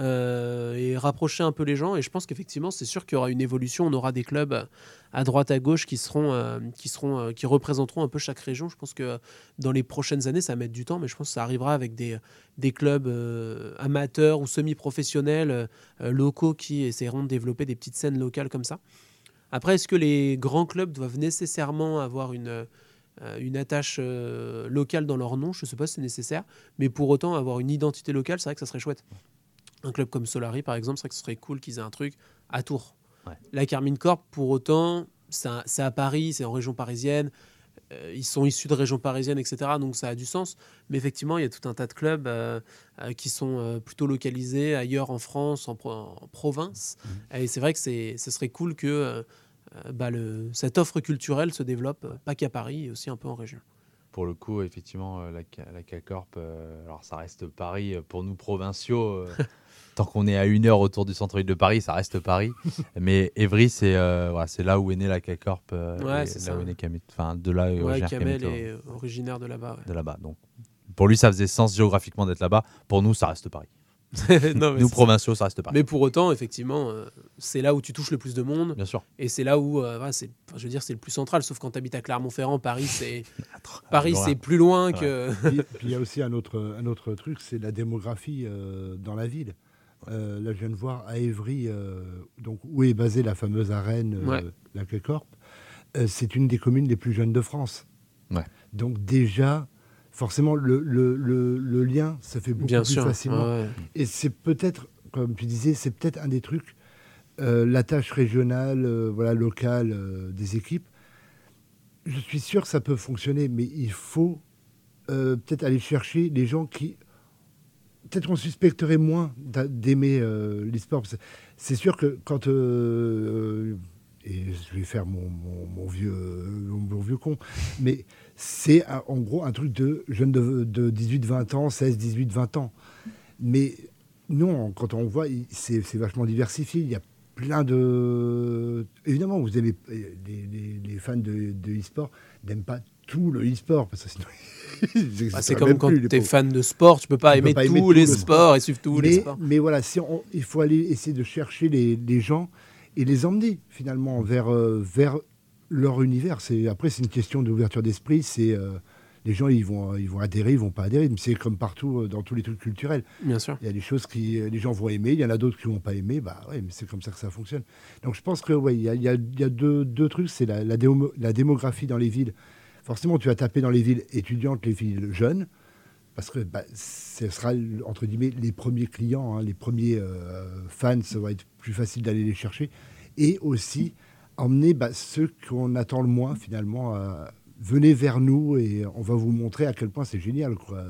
euh, et rapprocher un peu les gens. Et je pense qu'effectivement, c'est sûr qu'il y aura une évolution. On aura des clubs euh, à droite, à gauche qui seront, euh, qui seront, euh, qui représenteront un peu chaque région. Je pense que dans les prochaines années, ça va mettre du temps, mais je pense que ça arrivera avec des, des clubs euh, amateurs ou semi-professionnels euh, euh, locaux qui essaieront de développer des petites scènes locales comme ça. Après, est-ce que les grands clubs doivent nécessairement avoir une, euh, une attache euh, locale dans leur nom ? Je ne sais pas si c'est nécessaire, mais pour autant, avoir une identité locale, c'est vrai que ça serait chouette. Un club comme Solari, par exemple, c'est vrai que ce serait cool qu'ils aient un truc à Tours. Ouais. La Carmine Corp, pour autant, c'est, un- c'est à Paris, c'est en région parisienne. Euh, ils sont issus de régions parisiennes, et cetera. Donc ça a du sens. Mais effectivement, il y a tout un tas de clubs euh, euh, qui sont euh, plutôt localisés ailleurs en France, en, pro- en province. Mmh. Et c'est vrai que c'est, ce serait cool que euh, euh, bah, le, cette offre culturelle se développe, euh, pas qu'à Paris, et aussi un peu en région. Pour le coup, effectivement, euh, la, K- la K-Corp, euh, alors ça reste Paris euh, pour nous provinciaux. euh, tant qu'on est à une heure autour du centre-ville de Paris, ça reste Paris. Mais Évry, c'est euh, voilà, c'est là où est née la K-Corp. euh, Ouais, et c'est là ça. où est né Kamet. Enfin, de là où est Ouais, originaire Kamel Kameto, est originaire de là-bas. Ouais. de là-bas. Donc, pour lui, ça faisait sens géographiquement d'être là-bas. Pour nous, ça reste Paris. Non, mais Nous, c'est provinciaux, ça reste Paris. Mais pour autant, effectivement, euh, c'est là où tu touches le plus de monde. Bien sûr. Et c'est là où, euh, voilà, c'est, enfin, je veux dire, c'est le plus central. Sauf quand tu habites à Clermont-Ferrand, Paris, c'est, Paris, loin. c'est plus loin Ouais. que. Puis puis il y a aussi un autre, un autre truc, c'est la démographie euh, dans la ville. Euh, là, je viens de voir à Évry, euh, donc, où est basée la fameuse arène, euh, Ouais. la K-Corp. Euh, c'est une des communes les plus jeunes de France. Ouais. Donc déjà, forcément, le, le, le, le lien se fait beaucoup Bien plus sûr. facilement. Ouais. Et c'est peut-être, comme tu disais, c'est peut-être un des trucs, euh, la tâche régionale, euh, voilà, locale euh, des équipes. Je suis sûr que ça peut fonctionner, mais il faut euh, peut-être aller chercher les gens qui... Peut-être qu'on suspecterait moins d'a- d'aimer euh, l'e-sport. Parce que c'est sûr que quand... euh, euh, et je vais faire mon, mon, mon vieux, mon, mon vieux con, mais c'est un- en gros un truc de jeunes de, de dix-huit vingt ans, seize, dix-huit, vingt ans. Mais non, quand on voit, il- c'est c'est vachement diversifié. Il y a plein de... Évidemment, vous avez les, les- les fans de, de e-sport n'aiment pas tout le e-sport, parce que sinon... ils Bah, c'est existeraient comme même quand plus, les tu es pauvres. fan de sport, tu peux pas Tu aimer peux pas tous aimer tout les le sports sport. et suivre tous mais, les sports. mais voilà, si on- il faut aller essayer de chercher les, les gens et les emmener finalement vers, euh, vers leur univers. C'est, après, c'est une question d'ouverture d'esprit, c'est, euh, les gens ils vont, ils vont adhérer, ils vont pas adhérer. Mais c'est comme partout euh, dans tous les trucs culturels. Bien sûr. Il y a des choses qui les gens vont aimer, il y en a d'autres qui vont pas aimer. Bah ouais, mais c'est comme ça que ça fonctionne. Donc je pense que ouais, il y a, il y a, il y a deux, deux trucs, c'est la, la, démo, la démographie dans les villes. Forcément, tu vas taper dans les villes étudiantes, les villes jeunes, parce que bah, ce sera entre guillemets les premiers clients, hein, les premiers euh, fans, ça va être plus facile d'aller les chercher, et aussi emmener bah, ceux qu'on attend le moins finalement. Euh, venez vers nous et on va vous montrer à quel point c'est génial, quoi.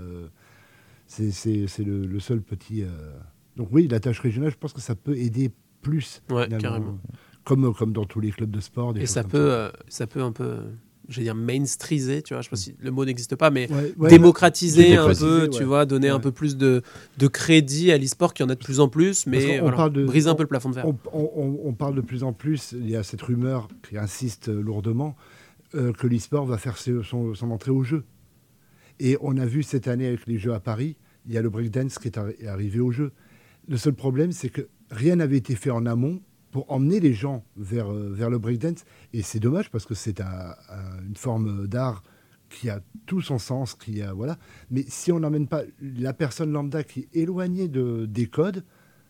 C'est, c'est, c'est le, le seul petit. Euh... Donc oui, la tâche régionale, je pense que ça peut aider plus. Ouais, carrément. Comme, comme dans tous les clubs de sport. Des et ça peut, ça. Euh, ça peut un peu, je vais dire, mainstriser, tu vois, je sais pas si le mot n'existe pas, mais ouais, ouais, démocratiser un peu, ouais. tu vois, donner ouais. un peu plus de, de crédit à l'e-sport, qu'il y en a de plus en plus, mais voilà, parle de, briser on, un peu le plafond de verre. On, on, on parle de plus en plus, il y a cette rumeur qui insiste lourdement, euh, que l'e-sport va faire son, son entrée au jeu. Et on a vu cette année avec les Jeux à Paris, il y a le breakdance qui est, arri- est arrivé au jeu. Le seul problème, c'est que rien n'avait été fait en amont pour emmener les gens vers, euh, vers le breakdance. Et c'est dommage parce que c'est un, un, une forme d'art qui a tout son sens. Qui a, voilà. Mais si on n'emmène pas la personne lambda qui est éloignée de, des codes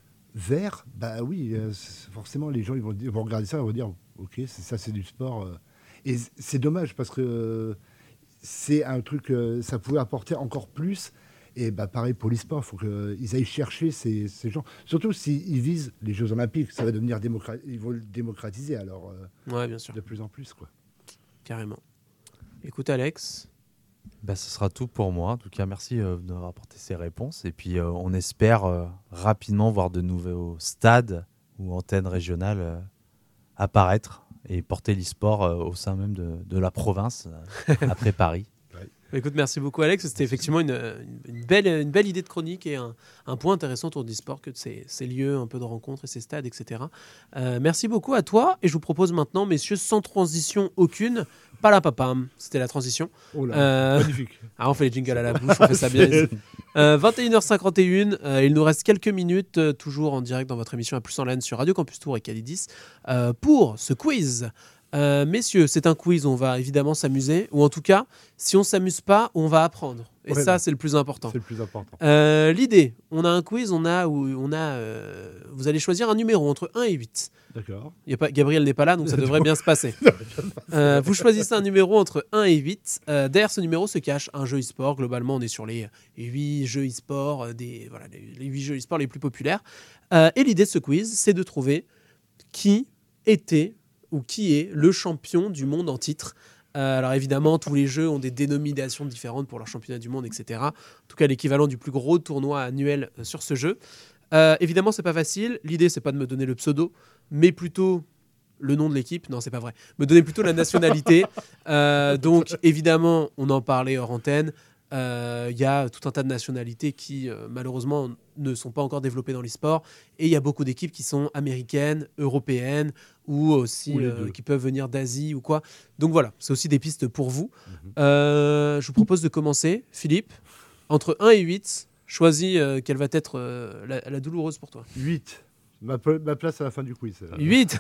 vers, bah oui, euh, forcément, les gens ils vont, ils vont regarder ça et vont dire « Ok, c'est, ça c'est du sport. Euh. » Et c'est dommage parce que euh, c'est un truc, euh, ça pouvait apporter encore plus. Et bah, pareil pour l'e-sport, il faut qu'ils aillent chercher ces, ces gens. Surtout s'ils visent les Jeux Olympiques, ça va devenir démocratique. Ils vont le démocratiser alors euh, ouais, bien sûr. De plus en plus. Quoi. Carrément. Écoute, Alex. Bah, ce sera tout pour moi. En tout cas, merci euh, d'avoir apporté ces réponses. Et puis, euh, on espère euh, rapidement voir de nouveaux stades ou antennes régionales euh, apparaître et porter l'e-sport euh, au sein même de, de la province euh, après Paris. Écoute, merci beaucoup Alex, c'était effectivement une, une, une, belle, une belle idée de chronique et un, un point intéressant autour du sport que de ces, ces lieux un peu de rencontre et ces stades, et cetera. Euh, merci beaucoup à toi et je vous propose maintenant, messieurs, sans transition aucune, pas la papam, c'était la transition. Oh là, euh, magnifique. Ah, on fait les jingles à la bouche, on fait ça bien. Euh, vingt et une heures cinquante et un, euh, il nous reste quelques minutes, euh, toujours en direct dans votre émission À plus en LAN sur Radio Campus Tour et Calidis, euh, pour ce quiz. Euh, messieurs, c'est un quiz, on va évidemment s'amuser, ou en tout cas, si on s'amuse pas, on va apprendre. Et ouais, ça, c'est le plus important. C'est le plus important. Euh, l'idée, on a un quiz, on a, où on a, euh, vous allez choisir un numéro entre un et huit. D'accord. Y a pas, Gabriel n'est pas là, donc ça devrait bien se passer. Euh, vous choisissez un numéro entre un et huit. Euh, derrière ce numéro se cache un jeu e-sport. Globalement, on est sur les huit jeux e-sport, euh, des, voilà, les, les huit jeux e-sport les plus populaires. Euh, et l'idée de ce quiz, c'est de trouver qui était ou qui est le champion du monde en titre. Euh, alors évidemment, tous les jeux ont des dénominations différentes pour leur championnat du monde, et cetera. En tout cas, l'équivalent du plus gros tournoi annuel euh, sur ce jeu. Euh, évidemment, c'est pas facile. L'idée, c'est pas de me donner le pseudo, mais plutôt le nom de l'équipe. Non, c'est pas vrai. Me donner plutôt la nationalité. Euh, donc, évidemment, on en parlait hors antenne. Il euh, y a tout un tas de nationalités qui, euh, malheureusement, ne sont pas encore développées dans l'e-sport. Et il y a beaucoup d'équipes qui sont américaines, européennes, ou aussi ou euh, qui peuvent venir d'Asie ou quoi. Donc voilà, c'est aussi des pistes pour vous. Mm-hmm. Euh, je vous propose de commencer. Philippe, entre un et huit, choisis euh, quelle va être euh, la, la douloureuse pour toi. huit. Ma, pe- ma place à la fin du quiz. huit.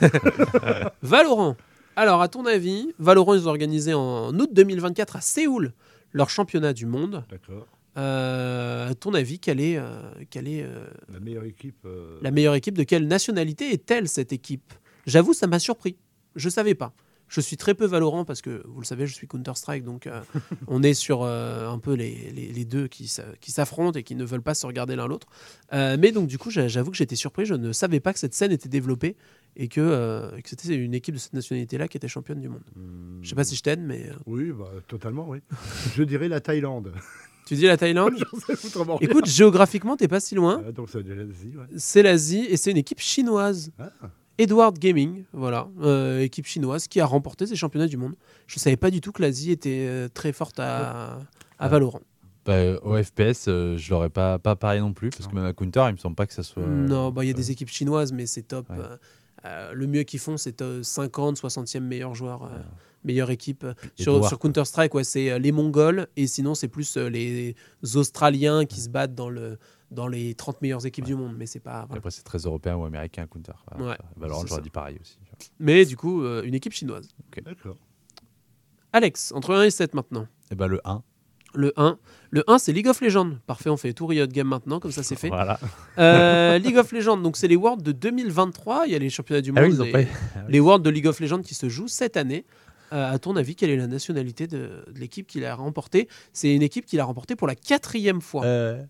Valorant. Alors, à ton avis, Valorant, ils ont organisé en août deux mille vingt-quatre à Séoul leur championnat du monde. D'accord. Euh, à ton avis, quelle est, euh, quelle est euh, la meilleure équipe euh... La meilleure équipe, de quelle nationalité est-elle cette équipe? J'avoue, ça m'a surpris. Je ne savais pas. Je suis très peu Valorant parce que, vous le savez, je suis Counter-Strike, donc euh, on est sur euh, un peu les, les, les deux qui, qui s'affrontent et qui ne veulent pas se regarder l'un l'autre. Euh, mais donc, du coup, j'avoue que j'étais surpris. Je ne savais pas que cette scène était développée et que, euh, que c'était une équipe de cette nationalité-là qui était championne du monde. Mmh. Je ne sais pas si je t'aide, mais... Oui, bah, totalement, oui. Je dirais la Thaïlande. Tu dis la Thaïlande? Écoute, géographiquement, tu n'es pas si loin. Euh, donc, c'est l'Asie, ouais. C'est l'Asie et c'est une équipe chinoise. Ah. Edward Gaming, voilà, euh, équipe chinoise qui a remporté ces championnats du monde. Je ne savais pas du tout que l'Asie était euh, très forte à, à Valorant. Bah, au F P S, euh, je l'aurais pas, pas parié non plus, parce non. que même à Counter, il me semble pas que ça soit... Non, bah, y a euh... des équipes chinoises, mais c'est top. Ouais. Euh, euh, le mieux qu'ils font, c'est euh, cinquante, soixantième meilleur joueur, euh, ouais. meilleure équipe. Sur, sur Counter-Strike, ouais, c'est euh, les Mongols, et sinon, c'est plus euh, les Australiens qui ouais. se battent dans le... dans les trente meilleures équipes ouais. du monde, mais c'est pas... Voilà. Après, c'est très européen ou américain, Counter. Ouais, Valorant, j'aurais dit pareil aussi. Mais du coup, euh, une équipe chinoise. Okay. D'accord. Alex, entre un et sept maintenant. Eh ben, le un. Le un. Le un, c'est League of Legends. Parfait, on fait tout Riot Game maintenant, comme ça c'est fait. Voilà. Euh, League of Legends, donc c'est les Worlds de deux mille vingt-trois. Il y a les championnats du monde, Ah oui, ils ont les, pas... les Worlds de League of Legends qui se jouent cette année. Euh, à ton avis, quelle est la nationalité de, de l'équipe qui l'a remporté? C'est une équipe qui l'a remporté pour la quatrième fois. Euh...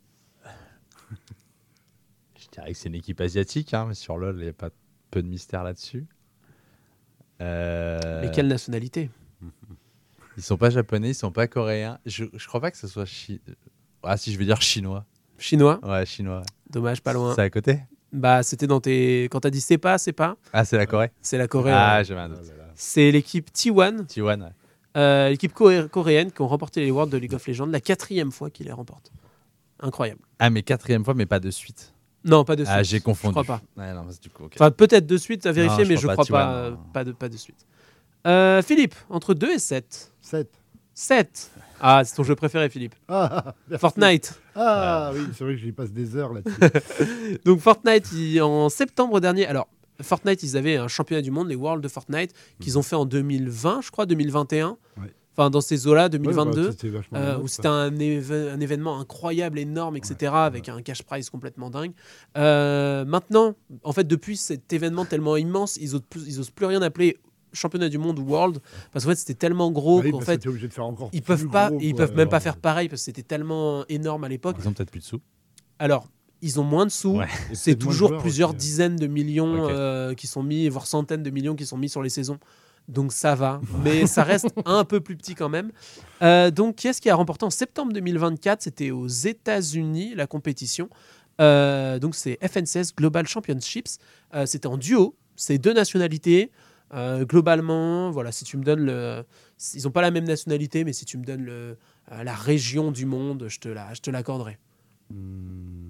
Je dirais que c'est une équipe asiatique, hein, mais sur LoL, il n'y a pas peu de mystère là-dessus. Euh... Mais quelle nationalité? Ils sont pas japonais, ils sont pas coréens. Je, je crois pas que ce soit chi... Ah si, je vais dire chinois. Chinois? Ouais, chinois. Dommage, pas loin. C'est à côté? Bah, c'était dans tes. Quand t'as dit c'est pas, c'est pas. Ah, c'est la Corée? C'est la Corée. Ah, ouais. j'avais un doute. C'est l'équipe T un, T-One, ouais. euh, l'équipe coré- coréenne qui ont remporté les Worlds de League of Legends, la quatrième fois qu'ils les remportent. Incroyable. Ah, mais quatrième fois, mais pas de suite. Non, pas de suite. Ah, j'ai confondu. Je crois pas. Ouais, non, c'est du coup, ok. Enfin, peut-être de suite à vérifier, Non, je mais je crois crois pas, pas, T un, euh, non. pas, de, pas de suite. Euh, Philippe, entre deux et sept. sept. sept. Ah, c'est ton jeu préféré, Philippe. Ah, merci. Fortnite. Ah oui, c'est vrai que j'y passe des heures là-dessus. Donc Fortnite, il- en septembre dernier, alors Fortnite, ils avaient un championnat du monde, les Worlds de Fortnite, qu'ils ont fait en deux mille vingt, je crois, deux mille vingt et un. Ouais. Enfin, dans ces eaux-là, Ouais, deux mille vingt-deux. bah, c'était vachement Euh, bien, où ça. c'était un, éve- un événement incroyable, énorme, et cetera, Ouais, avec un cash prize complètement dingue. Euh, maintenant, en fait, depuis cet événement tellement immense, ils osent plus, ils osent plus rien appeler championnat du monde ou World, parce qu'en fait, c'était tellement gros Bah oui, qu'en parce que fait, t'es obligé de faire encore ils plus peuvent pas, gros, ils quoi. peuvent même pas Alors, faire pareil parce que c'était tellement énorme à l'époque. Ils ont peut-être plus de sous. Alors, ils ont moins de sous. Ouais. et C'est peut-être moins de toujours joueurs plusieurs aussi, hein. dizaines de millions Ok. euh, qui sont mis, voire centaines de millions qui sont mis sur les saisons. Donc ça va, mais ça reste un peu plus petit quand même. Euh, donc, qui est-ce qui a remporté en septembre deux mille vingt-quatre? C'était aux États-Unis la compétition. Euh, donc c'est F N C S Global Championships. Euh, C'était en duo, c'est deux nationalités. Euh, globalement, voilà, si tu me donnes le, ils n'ont pas la même nationalité, mais si tu me donnes le, euh, la région du monde, je te la, je te l'accorderai. Hmm.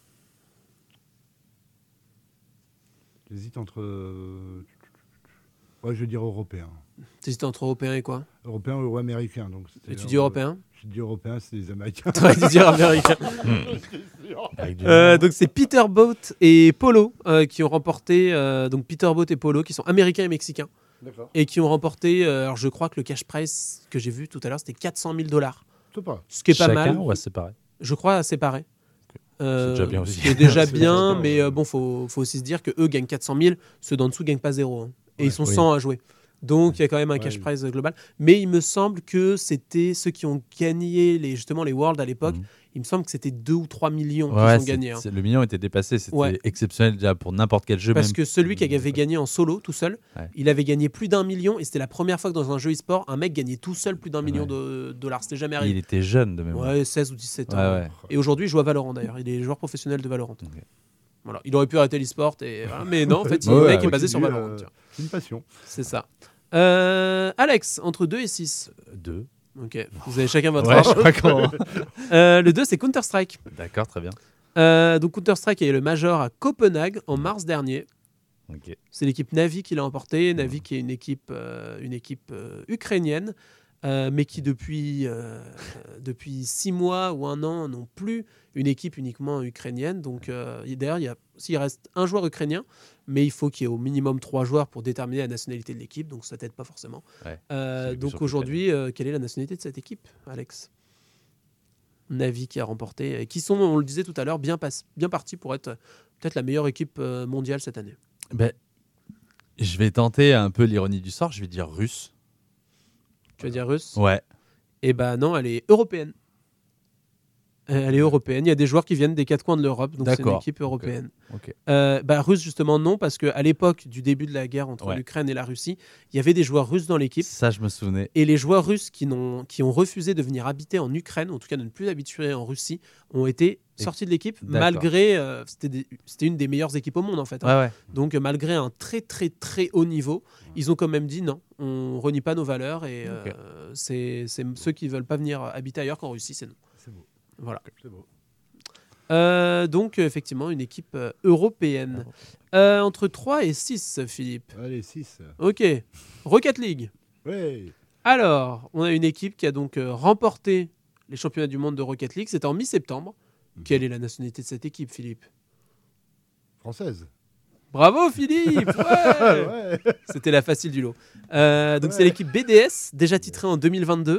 J'hésite entre. euh, Ouais, je vais dire européen. T'hésites entre européen et quoi? Européen ou américain. Donc c'était Et tu leur- dis européen? Je dis européen, c'est les Américains. T'aurais dû dire américain. Avec du- Euh, donc c'est Peter Boat et Polo euh, qui ont remporté, euh, donc Peter Boat et Polo qui sont américains et mexicains D'accord. et qui ont remporté, euh, alors je crois que le cash prize que j'ai vu tout à l'heure c'était quatre cent mille dollars, C'est pas. ce qui est pas Chacun mal, ou à séparer? je crois séparé. Euh, C'est déjà bien aussi. Ce qui est déjà C'est bien, déjà mais bien, euh, ouais. bon, faut, faut aussi se dire que eux gagnent quatre cent mille, ceux d'en dessous gagnent pas zéro. hein. Et Ouais. ils sont Oui. cent à jouer. Donc il y a quand même un Ouais, cash oui. prize global. Mais il me semble que c'était ceux qui ont gagné les, justement les Worlds à l'époque. Mhm. Il me semble que c'était deux ou trois millions Ouais, qu'ils ont c'est- gagné. hein. c'est- le million était dépassé, c'était Ouais. exceptionnel déjà pour n'importe quel jeu. Parce même. que celui qui avait gagné en solo tout seul, Ouais. il avait gagné plus d'un million et c'était la première fois que dans un jeu e-sport, un mec gagnait tout seul plus d'un million Ouais. de dollars. C'était jamais Il arrivé. était jeune de mémoire. Ouais, seize ou dix-sept ans. Ouais, ouais. Et aujourd'hui, il joue à Valorant d'ailleurs. Il est joueur professionnel de Valorant. Ok. Voilà. Il aurait pu arrêter l'e-sport, et... voilà, mais non, en fait, il Ouais, le ouais, mec est ouais. basé sur Continue, Valorant. euh, tiens. C'est une passion. C'est ça. Euh, Alex, entre deux et six. Deux. Ok, vous avez chacun votre Ouais, âge. je crois qu'on. Euh, le deux, c'est Counter-Strike. D'accord, très bien. Euh, donc Counter-Strike a eu le Major à Copenhague en mars dernier. Ok. C'est l'équipe Navi qui l'a emporté. Navi qui est une équipe, euh, une équipe euh, ukrainienne, euh, mais qui depuis, euh, depuis six mois ou un an n'ont plus une équipe uniquement ukrainienne. Donc euh, et d'ailleurs, il, y a, s'il reste un joueur ukrainien, mais il faut qu'il y ait au minimum trois joueurs pour déterminer la nationalité de l'équipe. Donc ça t'aide pas forcément. Ouais, Euh, c'est donc surtout aujourd'hui, euh, quelle est la nationalité de cette équipe, Alex? Navi qui a remporté, et qui sont, on le disait tout à l'heure, bien, pass- bien partis pour être euh, peut-être la meilleure équipe euh, mondiale cette année. Ben, je vais tenter un peu l'ironie du sort, je vais dire russe. Tu vas dire russe? Ouais. Eh ben non, elle est européenne. Euh, Elle est européenne. Il y a des joueurs qui viennent des quatre coins de l'Europe, donc c'est une D'accord. équipe européenne. Ok. Euh, bah, russe, justement, non, parce qu'à l'époque du début de la guerre entre Ouais. l'Ukraine et la Russie, il y avait des joueurs russes dans l'équipe. Ça, je me souvenais. Et les joueurs russes qui, n'ont, qui ont refusé de venir habiter en Ukraine, en tout cas de ne plus habituer en Russie, ont été Et- sortis de l'équipe, D'accord. malgré. euh, c'était, des- c'était une des meilleures équipes au monde, en fait. hein. Ouais, ouais. Donc, euh, malgré un très, très, très haut niveau, ils ont quand même dit non, on renie pas nos valeurs et euh, Ok. c'est, c'est ceux qui veulent pas venir habiter ailleurs qu'en Russie, c'est non. C'est beau. Voilà. C'est beau. Euh, donc, euh, effectivement, une équipe euh, européenne. Euh, entre trois et six, Philippe. Allez, six. Ok. Rocket League. Ouais. Alors, on a une équipe qui a donc euh, remporté les championnats du monde de Rocket League. C'était en mi-septembre. Quelle est la nationalité de cette équipe, Philippe? Française. Bravo, Philippe. Ouais. Ouais. C'était la facile du lot. Euh, donc, c'est Ouais. l'équipe B D S, déjà titrée en deux mille vingt-deux,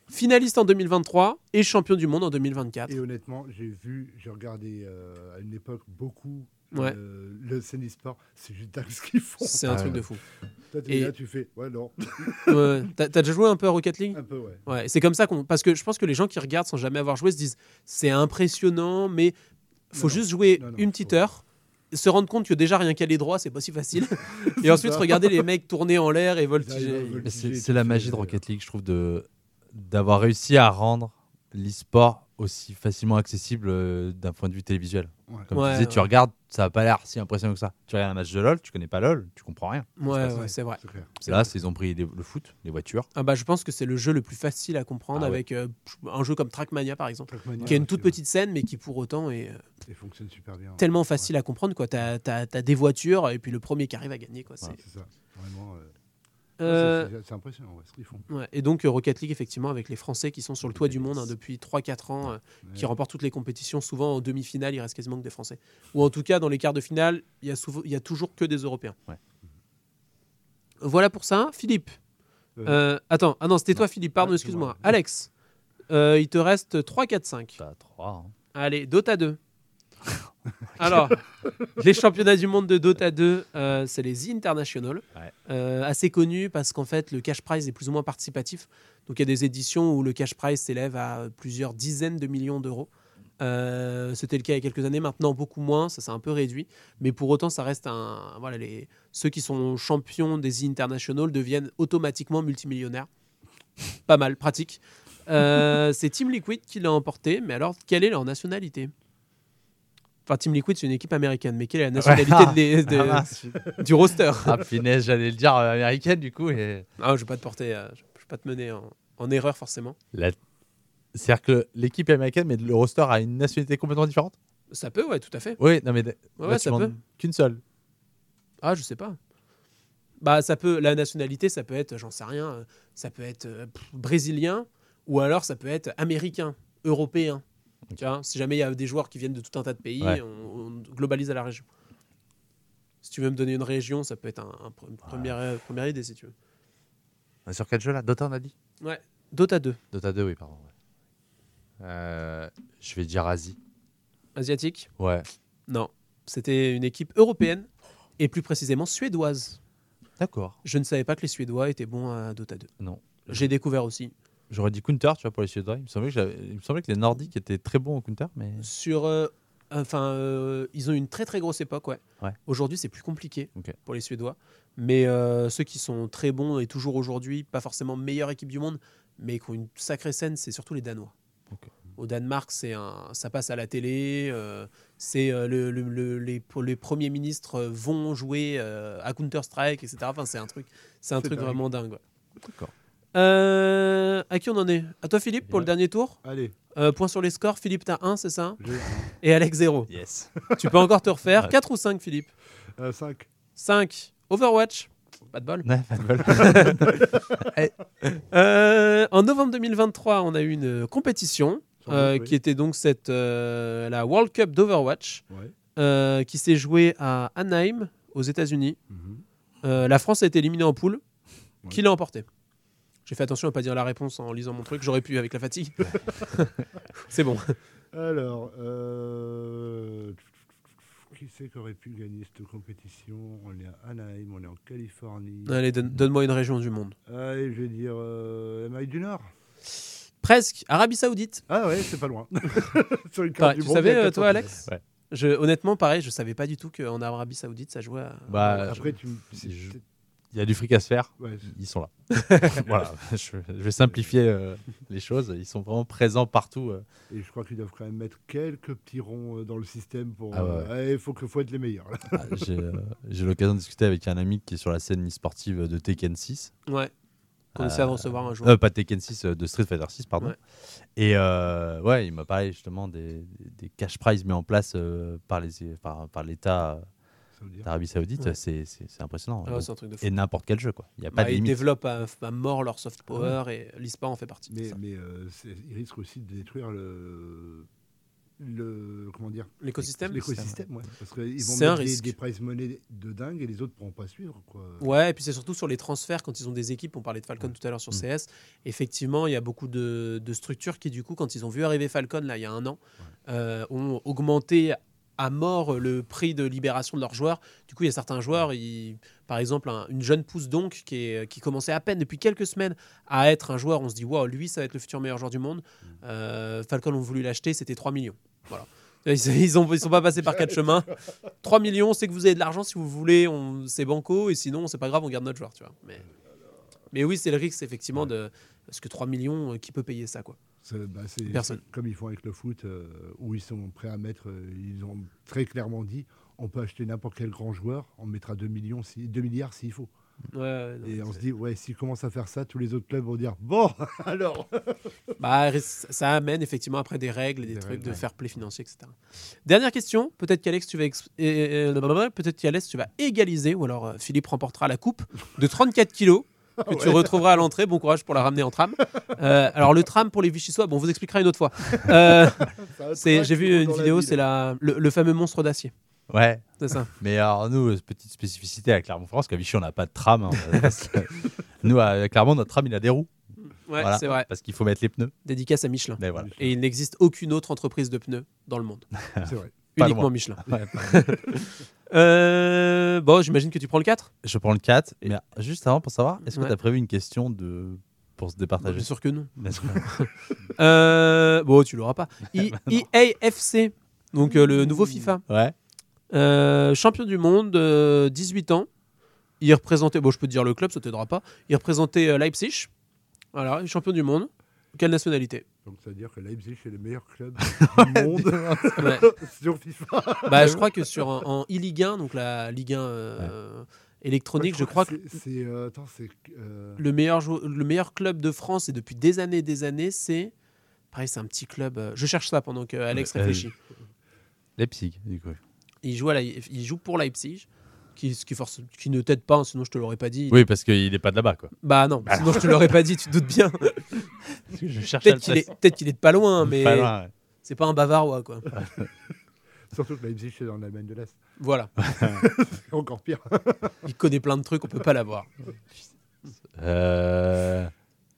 finaliste en deux mille vingt-trois et champion du monde en deux mille vingt-quatre. Et honnêtement, j'ai vu, j'ai regardé euh, à une époque beaucoup Ouais. euh, le Cénisport. C'est juste dingue ce qu'ils font. C'est un Ah truc ouais. de fou. Toi, tu Et- es là, tu fais, ouais, non. Ouais. T'as, t'as déjà joué un peu à Rocket League? Un peu, ouais. Ouais, c'est comme ça qu'on. Parce que je pense que les gens qui regardent sans jamais avoir joué se disent c'est impressionnant, mais faut Non, juste non. jouer Non, non, une petite faut- heure, se rendre compte que déjà rien qu'aller droit, c'est pas si facile. Et ensuite ça. regarder les mecs tourner en l'air et Ils voltiger. arrivent à voltiger. Mais c'est tu c'est la fais, magie de euh, Rocket League, je trouve, de d'avoir réussi à rendre l'e-sport aussi facilement accessible euh, d'un point de vue télévisuel. Ouais. Comme Ouais, tu disais, ouais. tu regardes, ça n'a pas l'air si impressionnant que ça. Tu regardes un match de LoL, tu connais pas LoL, tu comprends rien. Ouais, C'est ouais, c'est vrai. C'est clair. C'est Là, vrai. c'est- ils ont pris les- le foot, les voitures. Ah bah, je pense que c'est le jeu le plus facile à comprendre Ah ouais. avec euh, un jeu comme Trackmania par exemple, Trackmania, qui a une ouais, toute c'est- petite scène mais qui pour autant est euh, Il fonctionne super bien. tellement Ouais. facile à comprendre. Quoi. T'as, t'as, t'as des voitures et puis le premier qui arrive à gagner. Quoi. C'est, Ouais, c'est ça. Vraiment. euh, Euh, c'est- c'est- C'est impressionnant, ouais, ce qu'ils font. ouais. Et donc euh, Rocket League effectivement avec les Français qui sont sur le toit du monde hein, depuis trois quatre ans, euh, qui Ouais. remportent toutes les compétitions. Souvent en demi-finale il reste quasiment que des Français. Ou en tout cas dans les quarts de finale il y a, souvent, il y a toujours que des Européens. Ouais. Voilà pour ça. Philippe. Euh, Euh, attends, ah non c'était toi Philippe, pardon, Ah, excuse-moi. c'est moi. Alex, euh, il te reste trois, quatre, cinq. T'as trois. hein. Allez, Dota deux. Alors, les championnats du monde de Dota deux, euh, c'est les International. Ouais. Euh, assez connus parce qu'en fait, le cash prize est plus ou moins participatif. Donc, il y a des éditions où le cash prize s'élève à plusieurs dizaines de millions d'euros. Euh, C'était le cas il y a quelques années. Maintenant, beaucoup moins. Ça s'est un peu réduit. Mais pour autant, ça reste un. Voilà, les... ceux qui sont champions des International deviennent automatiquement multimillionnaires. Pas mal, pratique. Euh, c'est Team Liquid qui l'a emporté. Mais alors, quelle est leur nationalité? Enfin, Team Liquid, c'est une équipe américaine, mais quelle est la nationalité Ouais. de les- de- Ah, mince. du roster? Ah, finesse, j'allais le dire euh, américaine du coup. Et... Ah, je vais pas te porter, euh, je vais pas te mener en, en erreur forcément. La- C'est-à-dire que l'équipe est américaine, mais le roster a une nationalité complètement différente. Ça peut, ouais, tout à fait. Oui, non mais Ouais, là, ouais, tu ça demandes peut. qu'une seule. Ah, je sais pas. Bah, ça peut. La nationalité, ça peut être, j'en sais rien, euh, ça peut être euh, pff, brésilien, ou alors ça peut être américain, européen. Ok. Tu vois, si jamais il y a des joueurs qui viennent de tout un tas de pays, Ouais. on, on globalise à la région. Si tu veux me donner une région, ça peut être un, un pr- une première, euh, première idée, si tu veux. On est sur quel jeu là? Dota, on a dit? Ouais. Dota deux, Dota deux, oui, pardon. ouais. Euh, je vais dire Asie. asiatique. Ouais. Non, c'était une équipe européenne et plus précisément suédoise. D'accord. Je ne savais pas que les Suédois étaient bons à Dota deux. Non. J'ai découvert aussi. J'aurais dit Counter, tu vois, pour les Suédois. Il me semblait que, j'avais- il me semblait que les Nordiques étaient très bons au Counter, mais. Sur, euh, enfin, euh, ils ont eu une très très grosse époque, ouais. Ouais. Aujourd'hui, c'est plus compliqué Ok. pour les Suédois, mais euh, ceux qui sont très bons et toujours aujourd'hui, pas forcément meilleure équipe du monde, mais qui ont une sacrée scène, c'est surtout les Danois. Ok. Au Danemark, c'est un, ça passe à la télé. euh, c'est euh, le, le- le- les, les premiers ministres euh, vont jouer euh, à Counter Strike, et cetera. Enfin, c'est un truc, c'est un C'est truc dingue. vraiment dingue. Ouais. D'accord. Euh, à qui on en est? À toi, Philippe, pour Ouais. le dernier tour. Allez, Euh, point sur les scores. Philippe, t'as un, c'est ça? j'ai Et Alex, zéro. Yes. Tu peux encore te refaire. Ouais. quatre ou cinq, Philippe? euh, cinq. cinq. Overwatch. Pas de bol. Ouais, pas de bol. Euh, en novembre deux mille vingt-trois, on a eu une compétition Sans euh, doute, oui. qui était donc cette, euh, la World Cup d'Overwatch Ouais. euh, qui s'est jouée à Anaheim, aux États-Unis. Mhm. Euh, la France a été éliminée en poule. Ouais. Qui l'a emporté? J'ai fait attention à pas dire la réponse en lisant mon truc. J'aurais pu avec la fatigue. C'est bon. Alors, euh, qui c'est qui aurait pu gagner cette compétition? On est à Anaheim, on est en Californie. Allez, donne- donne-moi une région du monde. Allez, je vais dire euh, Amérique du Nord. Presque. Arabie Saoudite. Ah ouais, c'est pas loin. Sur une carte Pareil, du tu monde, savais, il y a euh, quatre toi, cents Alex? Ouais. Je, honnêtement, pareil, je savais pas du tout qu'en Arabie Saoudite, ça jouait à... Bah, Après, tu me- si c'est- je- c'est- Il y a du fric à se faire. ouais, Ils sont là. Voilà. Je, je vais simplifier euh, les choses. Ils sont vraiment présents partout. euh. et je crois qu'ils doivent quand même mettre quelques petits ronds euh, dans le système pour. Ah ouais. euh, Il faut, que- faut être les meilleurs. Là. Ah, j'ai euh, j'ai eu l'occasion de discuter avec un ami qui est sur la scène e-sportive de Tekken six. Ouais. Qu'on essaie de recevoir un jour. Euh, pas Tekken six, euh, de Street Fighter six, pardon. Ouais. Et euh, ouais, il m'a parlé justement des, des cash prizes mis en place euh, par les par, par l'État Ça veut dire. d'Arabie Saoudite. Ouais. C'est c'est- c'est impressionnant. Ah ouais, c'est un truc de fou. Et n'importe quel jeu, quoi. Il n'y a Bah, pas de ils limite. développent à, à mort leur soft power et l'e-sport en fait partie. Mais, Ça. mais euh, c'est- ils risquent aussi de détruire le, le comment dire L'écosystème L'écosystème, ouais. Parce qu'ils vont C'est un mettre des, risque. des prize money de dingue et les autres ne pourront pas suivre. Quoi. Ouais, et puis c'est surtout sur les transferts, quand ils ont des équipes, on parlait de Falcon tout à l'heure sur Mm. C S, effectivement, il y a beaucoup de, de structures qui, du coup, quand ils ont vu arriver Falcon, là, il y a un an, euh, ont augmenté à mort le prix de libération de leurs joueurs. Du coup, il y a certains joueurs, ils- par exemple, un- une jeune pousse donc qui, est, qui commençait à peine depuis quelques semaines à être un joueur, on se dit, waouh, lui, ça va être le futur meilleur joueur du monde. Euh, Falcon ont voulu l'acheter, c'était trois millions. Voilà. Ils ils ont, ils sont pas passés par quatre chemins. trois millions, c'est que vous avez de l'argent si vous voulez, on, c'est banco, et sinon, c'est pas grave, on garde notre joueur. Tu vois. Mais, mais oui, c'est le risque, effectivement, de, parce que trois millions, euh, qui peut payer ça quoi. C'est, bah, c'est, Personne. c'est comme ils font avec le foot, euh, où ils sont prêts à mettre, euh, ils ont très clairement dit, on peut acheter n'importe quel grand joueur, on mettra deux millions, si, deux milliards s'il faut. Ouais, ouais, non, Et on c'est- se dit, ouais, s'ils commencent à faire ça, tous les autres clubs vont dire, bon, alors. Bah, ça amène effectivement après des règles et des, Des trucs règles, de ouais. fair play financier, et cetera. Dernière question, peut-être qu'Alex tu vas ex- et- et- peut-être qu'Alex tu vas égaliser, ou alors euh, Philippe remportera la coupe de trente-quatre kilos que tu retrouveras à l'entrée. Bon courage pour la ramener en tram. Euh, alors le tram pour les Vichysois, bon, on vous expliquera une autre fois. Euh, c'est, j'ai vu une vidéo, c'est la, le, le fameux monstre d'acier. Ouais, C'est ça. mais alors nous, euh, petite spécificité à Clermont-Ferrand, qu'à Vichy, on n'a pas de tram. hein, parce que nous, à Clermont, notre tram, il a des roues. Ouais, Voilà, c'est vrai. Parce qu'il faut mettre les pneus. Dédicace à Michelin. Mais voilà. Et il n'existe aucune autre entreprise de pneus dans le monde. C'est vrai. Pas Uniquement loin. Michelin. Ouais. Euh, bon, j'imagine que tu prends le quatre. Je prends le quatre. Mais juste avant, pour savoir, est-ce que Ouais. tu as prévu une question de... pour se départager Bien sûr que non. N'est-ce pas Euh, bon, tu l'auras pas. I- E A F C, donc euh, le nouveau FIFA. Ouais. Euh, champion du monde, euh, dix-huit ans. Il représentait, bon, je peux te dire le club, ça t'aidera pas. Il représentait euh, Leipzig. Voilà, il est champion du monde. Quelle nationalité? Donc ça veut dire que Leipzig est le meilleur club du monde Ouais. sur FIFA. Bah, je crois que sur un- en e-Ligue un, donc la Ligue un euh, électronique, je crois que, c'est, c'est, euh, attends, c'est euh, le meilleur, jou- le meilleur club de France, et depuis des années et des années, c'est... Pareil, c'est un petit club. euh, Je cherche ça pendant que Alex Ouais, réfléchit. Leipzig, du coup. Il joue, à la- il joue pour Leipzig, qui, ce qui, force, qui ne t'aide pas, hein, sinon je te l'aurais pas dit. Oui, parce qu'il n'est pas de là-bas, quoi. Bah non, sinon je te l'aurais pas dit, tu te doutes bien. Je cherchais Peut-être qu'il est, peut-être qu'il est de pas loin, mais Pas loin, ouais. c'est pas un Bavarois, quoi. surtout que Leipzig c'est dans l'Allemagne de l'Est. Voilà. C'est encore pire. Il connaît plein de trucs, on peut pas l'avoir. Euh...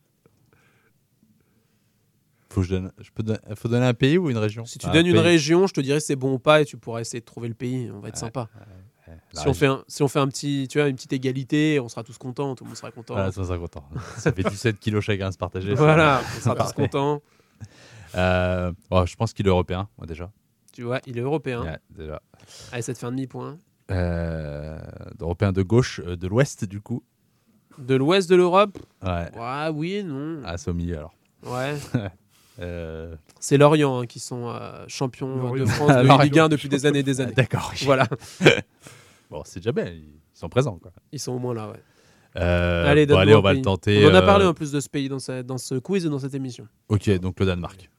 Faut que je donne... je peux donner... faut donner un pays ou une région? Si tu Un donnes une pays. région, je te dirais c'est bon ou pas, et tu pourras essayer de trouver le pays. On va être Ouais. sympa. Ouais, la Si on, région. fait un, si on fait un petit, tu vois, une petite égalité, on sera tous contents, tout le monde sera content. Voilà, ça sera content. Ça fait dix-sept kilos chacun à se partager. Voilà, on sera tous Parfait. contents. Euh... oh, je pense qu'il est européen, moi, déjà. Tu vois, il est européen. Ouais, déjà. Allez, ça te fait un demi-point. Euh... Européen de gauche, euh, de l'ouest, du coup. De l'ouest de l'Europe, Ouais. ouais, oui et non. Ah, c'est au milieu, alors. Ouais. Euh... C'est Lorient hein, qui sont euh, champions Lorient. de France de Lorient. Ligue un depuis des années et des ah, années. D'accord. Voilà, Bon, c'est déjà bien, ils sont présents, quoi. ils sont au moins là, ouais. Euh, Allez, bon, donne-moi allez, un on va pays. le tenter. On en a euh, parlé en plus de ce pays dans, ce- dans ce quiz et dans cette émission. Ok, donc le Danemark.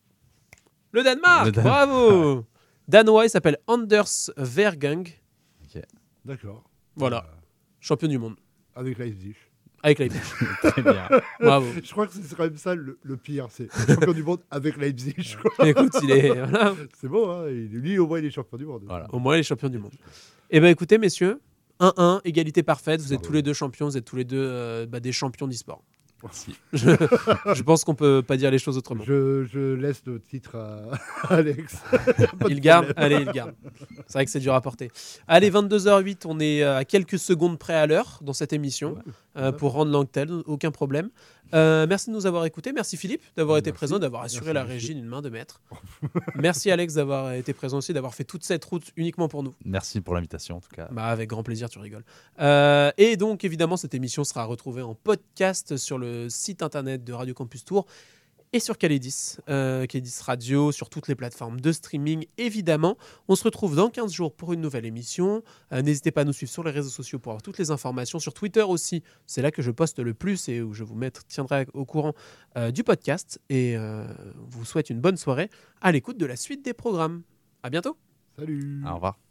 Le Danemark, Le Dan- bravo. Danois, il s'appelle Anders Vergang. D'accord. Voilà, Euh, champion du monde. avec Leipzig. Avec Leipzig. Très bien. Bravo. Je crois que c'est quand même ça le, le pire, c'est champion du monde avec Leipzig. quoi. Écoute, il est, voilà. C'est bon, hein, il- lui au moins il est champion du monde. Voilà. Au moins, il est champion du monde. Eh bien, écoutez, messieurs, un un, égalité parfaite. Vous êtes Bravo. tous les deux champions, vous êtes tous les deux euh, bah, des champions d'e-sport. Merci. Je, je pense qu'on peut pas dire les choses autrement. Je, je laisse le titre à Alex. Pas de Il garde, problème. allez, il garde. C'est vrai que c'est dur à porter. Allez, vingt-deux heures huit, on est euh, à quelques secondes près à l'heure dans cette émission euh, pour rendre l'antenne, aucun problème. Euh, merci de nous avoir écoutés. Merci Philippe d'avoir été Merci. présent, d'avoir assuré Merci, la merci. régie d'une main de maître. Merci Alex d'avoir été présent aussi, d'avoir fait toute cette route uniquement pour nous. Merci pour l'invitation, en tout cas. Bah, avec grand plaisir, tu rigoles. Euh, et donc, évidemment, cette émission sera retrouvée en podcast sur le site internet de Radio Campus Tour et sur Calédis, euh, Calédis Radio, sur toutes les plateformes de streaming, évidemment. On se retrouve dans quinze jours pour une nouvelle émission. Euh, n'hésitez pas à nous suivre sur les réseaux sociaux pour avoir toutes les informations. Sur Twitter aussi, c'est là que je poste le plus et où je vous mettre, tiendrai au courant euh, du podcast. Et euh, vous souhaite une bonne soirée à l'écoute de la suite des programmes. À bientôt. Salut. Au revoir.